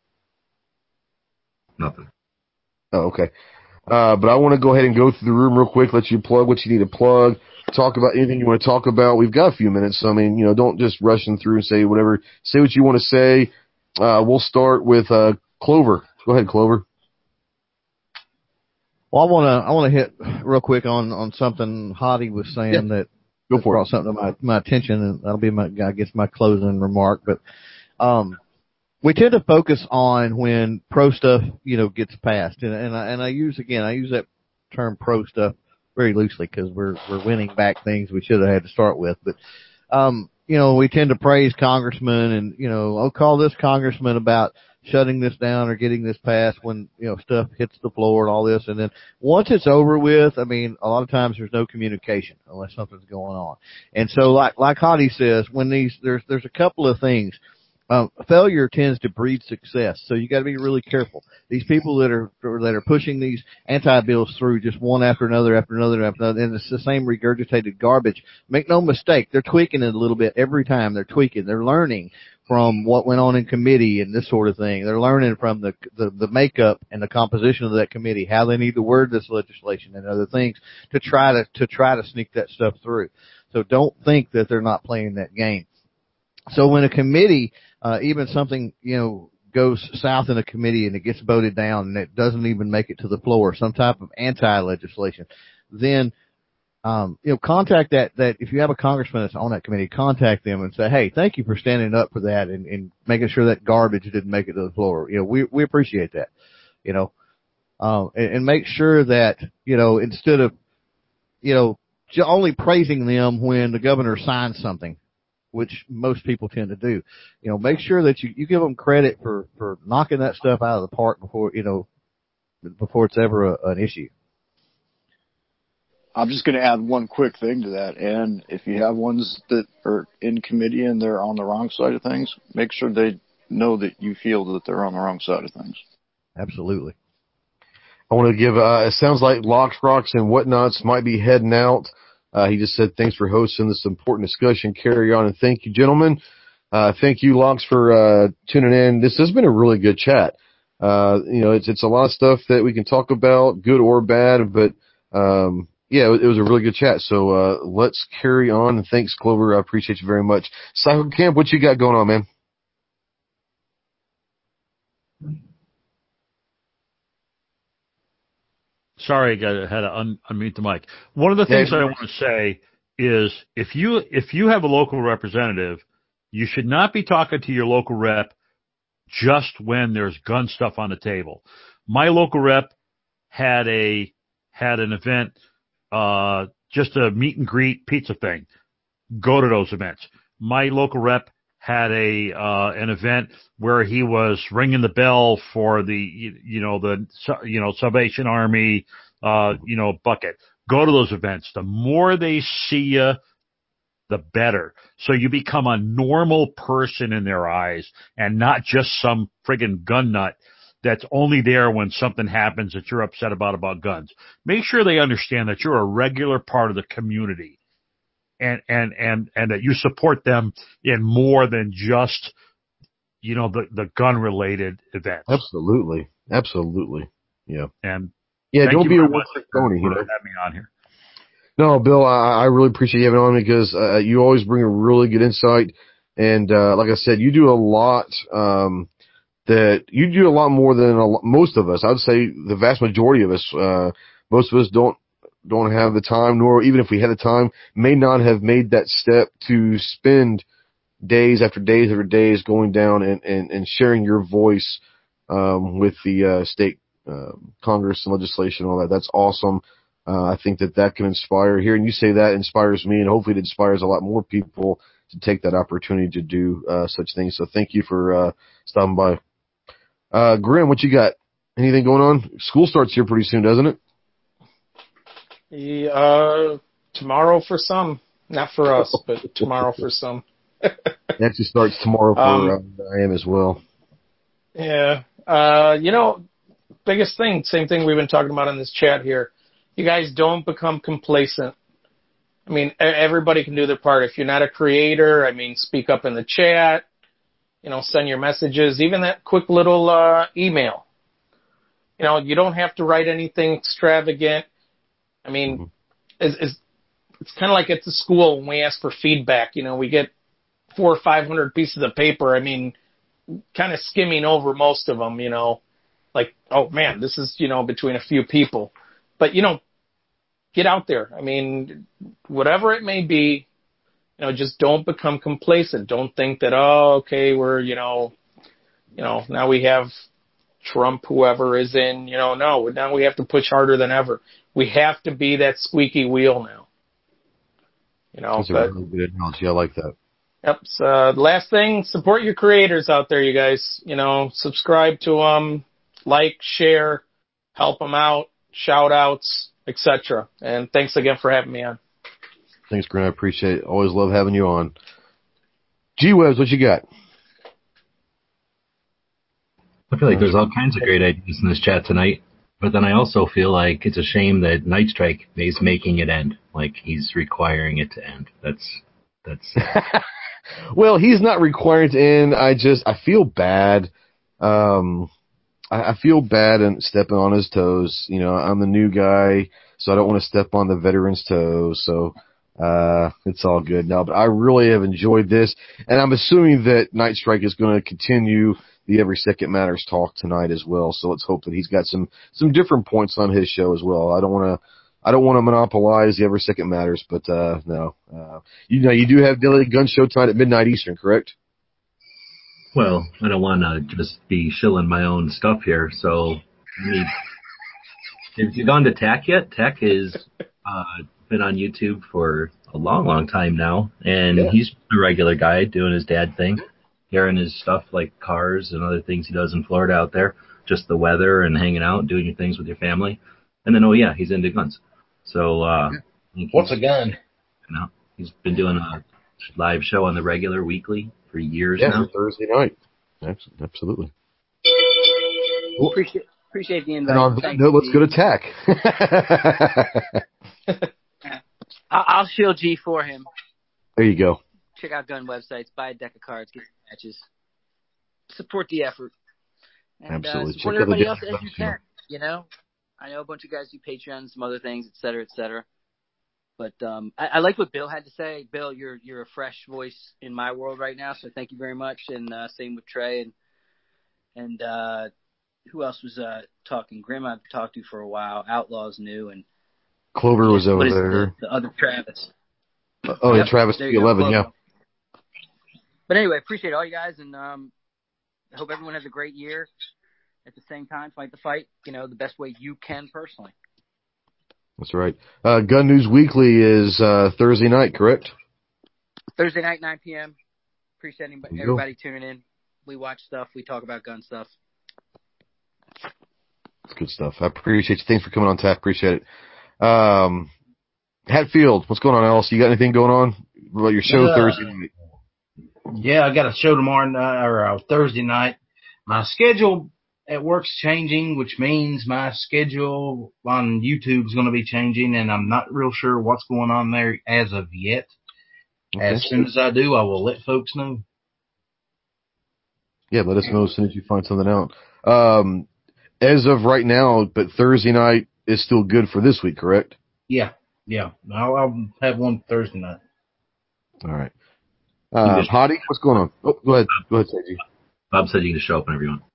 H: Nothing.
A: Oh, okay. Uh, but I want to go ahead and go through the room real quick, let you plug what you need to plug, talk about anything you want to talk about. We've got a few minutes, so I mean, you know, don't just rush in through and say whatever. Say what you want to say. Uh, we'll start with, uh, Clover. Go ahead, Clover.
K: Well, I want to I want to hit real quick on, on something Hottie was saying yeah. that,
A: Go
K: that
A: for
K: brought
A: it.
K: something to my, my attention, and that'll be my I guess my closing remark. But um, we tend to focus on when pro stuff you know gets passed, and and I, and I use again I use that term pro stuff very loosely because we're we're winning back things we should have had to start with. But um, you know we tend to praise congressmen and you know I'll call this congressman about shutting this down or getting this passed when, you know, stuff hits the floor and all this. And then once it's over with, I mean, a lot of times there's no communication unless something's going on. And so like, like Hottie says, when these, there's, there's a couple of things. Um, failure tends to breed success, so you got to be really careful. These people that are that are pushing these anti-bills through just one after another after another after another, and it's the same regurgitated garbage. Make no mistake, they're tweaking it a little bit every time. They're tweaking. They're learning from what went on in committee and this sort of thing. They're learning from the the, the makeup and the composition of that committee, how they need to word this legislation and other things to try to to try to sneak that stuff through. So don't think that they're not playing that game. So when a committee, uh, even something, you know, goes south in a committee and it gets voted down and it doesn't even make it to the floor, some type of anti-legislation, then, um, you know, contact that, that if you have a congressman that's on that committee, contact them and say, hey, thank you for standing up for that and, and making sure that garbage didn't make it to the floor. You know, we, we appreciate that, you know, um, and, and make sure that, you know, instead of, you know, only praising them when the governor signs something, which most people tend to do. You know, make sure that you, you give them credit for, for knocking that stuff out of the park before, you know, before it's ever a, an issue.
G: I'm just going to add one quick thing to that. And if you have ones that are in committee and they're on the wrong side of things, make sure they know that you feel that they're on the wrong side of things.
K: Absolutely.
A: I want to give, uh, it sounds like Locks, Rocks, and Whatnots might be heading out. Uh, he just said, thanks for hosting this important discussion. Carry on, and thank you, gentlemen. Uh, thank you, Locks, for uh, tuning in. This has been a really good chat. Uh, you know, it's it's a lot of stuff that we can talk about, good or bad, but um, yeah, it, it was a really good chat. So uh, let's carry on. And thanks, Clover. I appreciate you very much. Cycle Camp, what you got going on, man?
I: Sorry, I had to un- unmute the mic. One of the things
A: Yeah.
I: I want to say is if you if you have a local representative, you should not be talking to your local rep just when there's gun stuff on the table. My local rep had a had an event, uh, just a meet and greet pizza thing. Go to those events. My local rep had a uh, an event where he was ringing the bell for the you, you know the you know Salvation Army uh, you know bucket. Go to those events. The more they see you, the better. So you become a normal person in their eyes and not just some friggin' gun nut that's only there when something happens that you're upset about about guns. Make sure they understand that you're a regular part of the community. And, and, and, and that you support them in more than just, you know, the, the gun related events.
A: Absolutely. Absolutely. Yeah.
I: And
A: yeah, don't be a
I: much
A: Tony, you know.
I: having me on here.
A: No, Bill, I, I really appreciate you having on because, uh, you always bring a really good insight. And, uh, like I said, you do a lot, um, that you do a lot more than a lot, most of us. I would say the vast majority of us, uh, most of us don't, don't have the time, nor even if we had the time, may not have made that step to spend days after days after days going down and, and, and sharing your voice um, with the uh, state uh, Congress and legislation and all that. That's awesome. Uh, I think that that can inspire. Hearing you say that inspires me, and hopefully it inspires a lot more people to take that opportunity to do uh, such things. So thank you for uh, stopping by. Uh, Grim, what you got? Anything going on? School starts here pretty soon, doesn't it?
C: Yeah, uh, tomorrow for some, not for us, but tomorrow for some.
A: It actually starts tomorrow for um, uh, I am as well.
C: Yeah, uh, you know, biggest thing, same thing we've been talking about in this chat here. You guys don't become complacent. I mean, everybody can do their part. If you're not a creator, I mean, speak up in the chat. You know, send your messages, even that quick little uh, email. You know, you don't have to write anything extravagant. I mean, mm-hmm. it's, it's, it's kind of like at the school when we ask for feedback. You know, we get four or five hundred pieces of paper. I mean, kind of skimming over most of them, you know, like, oh, man, this is, you know, between a few people. But, you know, get out there. I mean, whatever it may be, you know, just don't become complacent. Don't think that, oh, okay, we're, you know, you know, now we have Trump, whoever is in, you know, no, now we have to push harder than ever. We have to be that squeaky wheel now. You know,
A: That's
C: but,
A: a really good analogy. I like that.
C: Yep. So, uh, last thing, support your creators out there, you guys. You know, subscribe to them, like, share, help them out, shout outs, et cetera. And thanks again for having me on.
A: Thanks, Grant. I appreciate it. Always love having you on. G-Webs, what you got?
H: I feel like there's all kinds of great ideas in this chat tonight, but then I also feel like it's a shame that Night Strike is making it end. Like he's requiring it to end. That's that's.
A: Well, he's not required to end. I just I feel bad. Um, I, I feel bad and stepping on his toes. You know, I'm the new guy, so I don't want to step on the veterans' toes. So uh, it's all good now. But I really have enjoyed this, and I'm assuming that Night Strike is going to continue the Every Second Matters talk tonight as well. So let's hope that he's got some some different points on his show as well. I don't want to. I don't want to monopolize the Every Second Matters, but uh, no. Uh, you know, you do have Daily Gun Show tonight at midnight Eastern, correct?
H: Well, I don't want to just be shilling my own stuff here. So, I mean, have you gone to Tack yet? Tack has uh, been on YouTube for a long, long time now, and yeah. He's a regular guy doing his dad thing, sharing his stuff like cars and other things he does in Florida out there, just the weather and hanging out, doing your things with your family. And then, oh yeah, he's into guns. So, uh,
E: what's a gun?
H: You know, he's been doing a live show on the regular weekly for years
A: yeah,
H: now.
A: Thursday night. Absolutely.
D: Well, appreciate, appreciate the invite.
A: And on that note, let's go to Tack.
D: I'll, I'll shield G for him.
A: There you go.
D: Check out gun websites, buy a deck of cards, get matches, support the effort, and
A: Absolutely.
D: uh, support
A: Check
D: everybody else as you can. You know, I know a bunch of guys do Patreon and some other things, et cetera, et cetera. But um, I, I like what Bill had to say. Bill, you're you're a fresh voice in my world right now, so thank you very much. And uh, same with Trey and and uh, who else was uh, talking? Grim I've talked to for a while. Outlaw's new, and
A: Clover
D: yeah,
A: was over
D: what is
A: there.
D: The, the other Travis.
A: Oh,
D: yep,
A: yeah, Travis P eleven, yeah.
D: But anyway, appreciate all you guys, and um, I hope everyone has a great year. At the same time, fight the fight, you know, the best way you can personally.
A: That's right. Uh, Gun News Weekly is uh, Thursday night, correct?
D: Thursday night, nine p.m. Appreciate everybody go. tuning in. We watch stuff. We talk about gun stuff.
A: That's good stuff. I appreciate you. Thanks for coming on, Tack. Appreciate it. Um, Hatfield, what's going on, Alice? You got anything going on about your show uh, Thursday night?
E: Yeah, I got a show tomorrow night, or uh, Thursday night. My schedule at work's changing, which means my schedule on YouTube is going to be changing, and I'm not real sure what's going on there as of yet. Okay. As soon as I do, I will let folks know.
A: Yeah, let us know as soon as you find something out. Um, as of right now, but Thursday night is still good for this week, correct?
E: Yeah, yeah. I'll, I'll have one Thursday night.
A: All right. Uh, Hottie, what's going on? Oh, go ahead. Go ahead, Seiji.
H: Bob said you can show up whenever you want.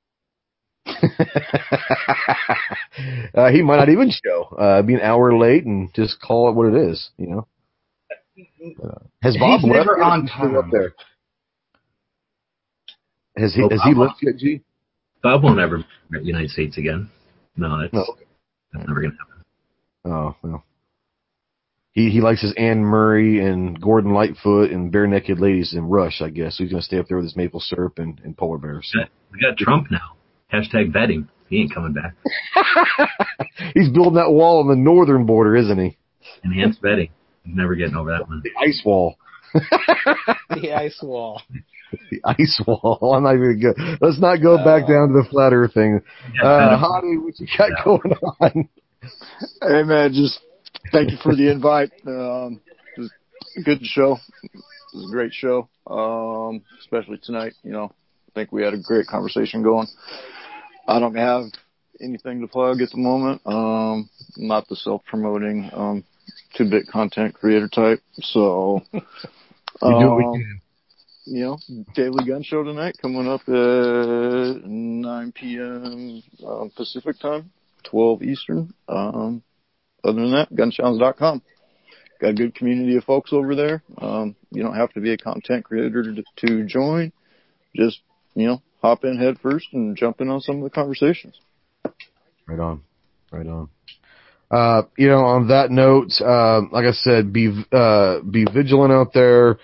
A: uh, he might not even show. Uh, be an hour late and just call it what it is, you know. Uh, has Bob
E: He's
A: left
E: never
A: yet?
E: on time.
A: Up there? Has he? Oh, has
H: Bob
A: he left yet, G?
H: Bob won't ever meet the United States again. No, that's,
A: no, okay.
H: that's never gonna happen.
A: Oh well. He he likes his Anne Murray and Gordon Lightfoot and Bare Naked Ladies in Rush, I guess. So he's gonna stay up there with his maple syrup and, and polar bears. So.
H: We got Trump now. Hashtag vetting. He ain't coming back.
A: He's building that wall on the northern border, isn't he?
H: Enhanced vetting. He's never getting over that one.
A: The ice wall.
C: The ice wall.
A: The ice wall. I'm not even good. Let's not go uh, back down to the flat earth thing. Uh, Hottie, what you got yeah. going on?
G: Hey, man, just thank you for the invite. Um, it was a good show. It was a great show, um, especially tonight. You know, I think we had a great conversation going. I don't have anything to plug at the moment. Um, I'm not the self-promoting um, two-bit content creator type. So, um,
A: you do what we can.
G: You know, Daily Gun Show tonight coming up at nine p.m. Um, Pacific time, twelve Eastern. Um, other than that, gun challenge dot com. Got a good community of folks over there. Um, you don't have to be a content creator to, to join. Just, you know, hop in head first and jump in on some of the conversations.
A: Right on. Right on. Uh, you know, on that note, uh, like I said, be, uh, be vigilant out there.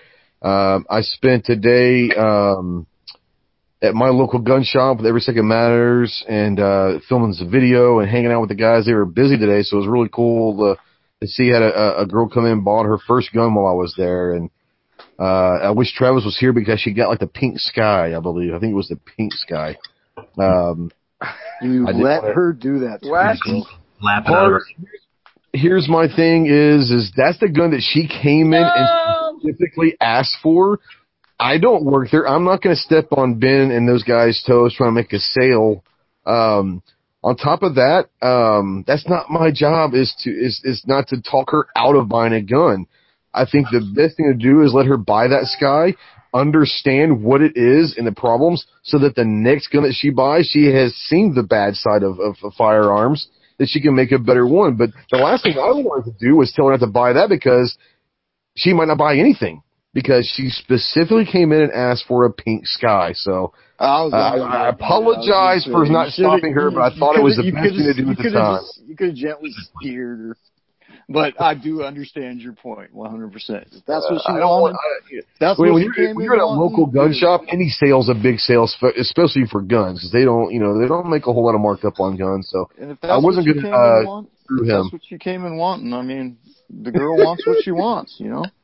A: Um, I spent today um, at my local gun shop with Every Second Matters and uh, filming some video and hanging out with the guys. They were busy today, so it was really cool to, to see had a, a girl come in and bought her first gun while I was there. And uh, I wish Travis was here because she got like the Pink Sky, I believe. I think it was the Pink Sky. Um,
G: you let her do that to
C: What?
G: yourself.
H: Lap it out of her.
A: Here's my thing is, is that's the gun that she came in
C: No.
A: and specifically asked for. I don't work there. I'm not going to step on Ben and those guys' toes trying to make a sale. Um, on top of that, um, that's not my job is to, is, is not to talk her out of buying a gun. I think the best thing to do is let her buy that Sky, understand what it is and the problems so that the next gun that she buys, she has seen the bad side of, of, of firearms, that she can make a better one. But the last thing I wanted to do was tell her not to buy that because she might not buy anything because she specifically came in and asked for a Pink Sky. So
G: I, was
A: uh, I, I apologize
G: I
A: for not stopping her, but I thought it was the best thing to do at the time.
G: Just, you could have gently steered her. But I do understand your point, one hundred percent. If that's what she
A: I don't
G: wanted,
A: want, I,
G: that's
A: when,
G: what
A: when
G: she
A: you're,
G: came
A: when
G: in
A: you're at a
G: wanting,
A: local gun
G: dude.
A: shop, any sale's a big sale, spe- especially for guns, because they don't, you know, they don't make a whole lot of markup on guns. So
G: And if
A: I
G: that's
A: wasn't
G: what you
A: going to
G: came in
A: uh,
G: want,
A: screw
G: if
A: him.
G: that's what you came in wanting. I mean, the girl wants what she wants, you know.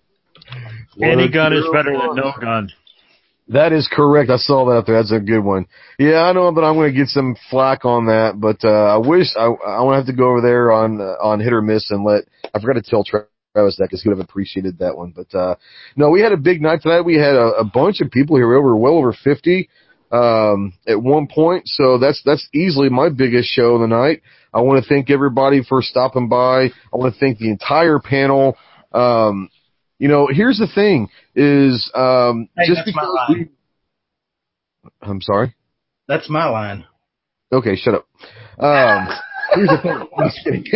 I: Any gun is better than no gun.
A: That is correct. I saw that there. That's a good one. Yeah, I know that I'm going to get some flack on that, but uh, I wish I I want to have to go over there on uh, on hit or miss and let. I forgot to tell Travis that because he would have appreciated that one. But uh, no, we had a big night tonight. We had a, a bunch of people here. We were well over fifty um, at one point, so that's that's easily my biggest show of the night. I want to thank everybody for stopping by. I want to thank the entire panel. Um, You know, here's the thing: is um,
E: Hey,
A: just
E: that's
A: because
E: my line.
A: we. I'm sorry.
E: That's my line.
A: Okay, shut up. Um, here's the thing. I'm just kidding.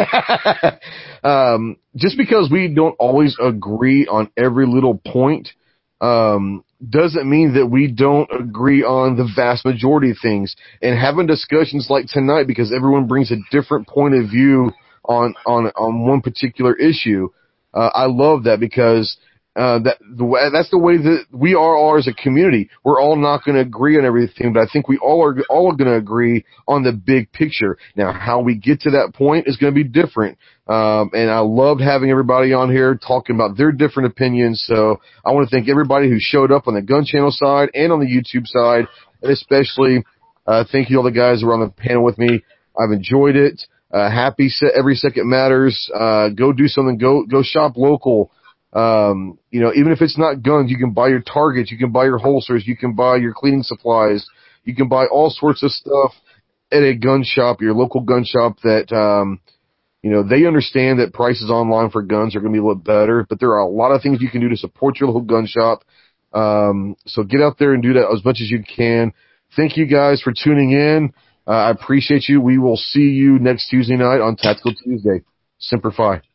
A: um, just because we don't always agree on every little point, um, doesn't mean that we don't agree on the vast majority of things. And having discussions like tonight, because everyone brings a different point of view on on on one particular issue. Uh, I love that because uh, that the way, that's the way that we are, are as a community. We're all not going to agree on everything, but I think we all are all going to agree on the big picture. Now, how we get to that point is going to be different. Um, and I loved having everybody on here talking about their different opinions. So I want to thank everybody who showed up on the Gun Channel side and on the YouTube side, and especially uh, thank you all the guys who were on the panel with me. I've enjoyed it. Uh, happy se- every second matters. Uh, go do something. Go, go shop local. Um, you know, even if it's not guns, you can buy your targets, you can buy your holsters, you can buy your cleaning supplies, you can buy all sorts of stuff at a gun shop, your local gun shop that, um, you know, they understand that prices online for guns are going to be a little better, but there are a lot of things you can do to support your local gun shop. Um, so get out there and do that as much as you can. Thank you guys for tuning in. Uh, I appreciate you. We will see you next Tuesday night on Tactical Tuesday. Semper Fi.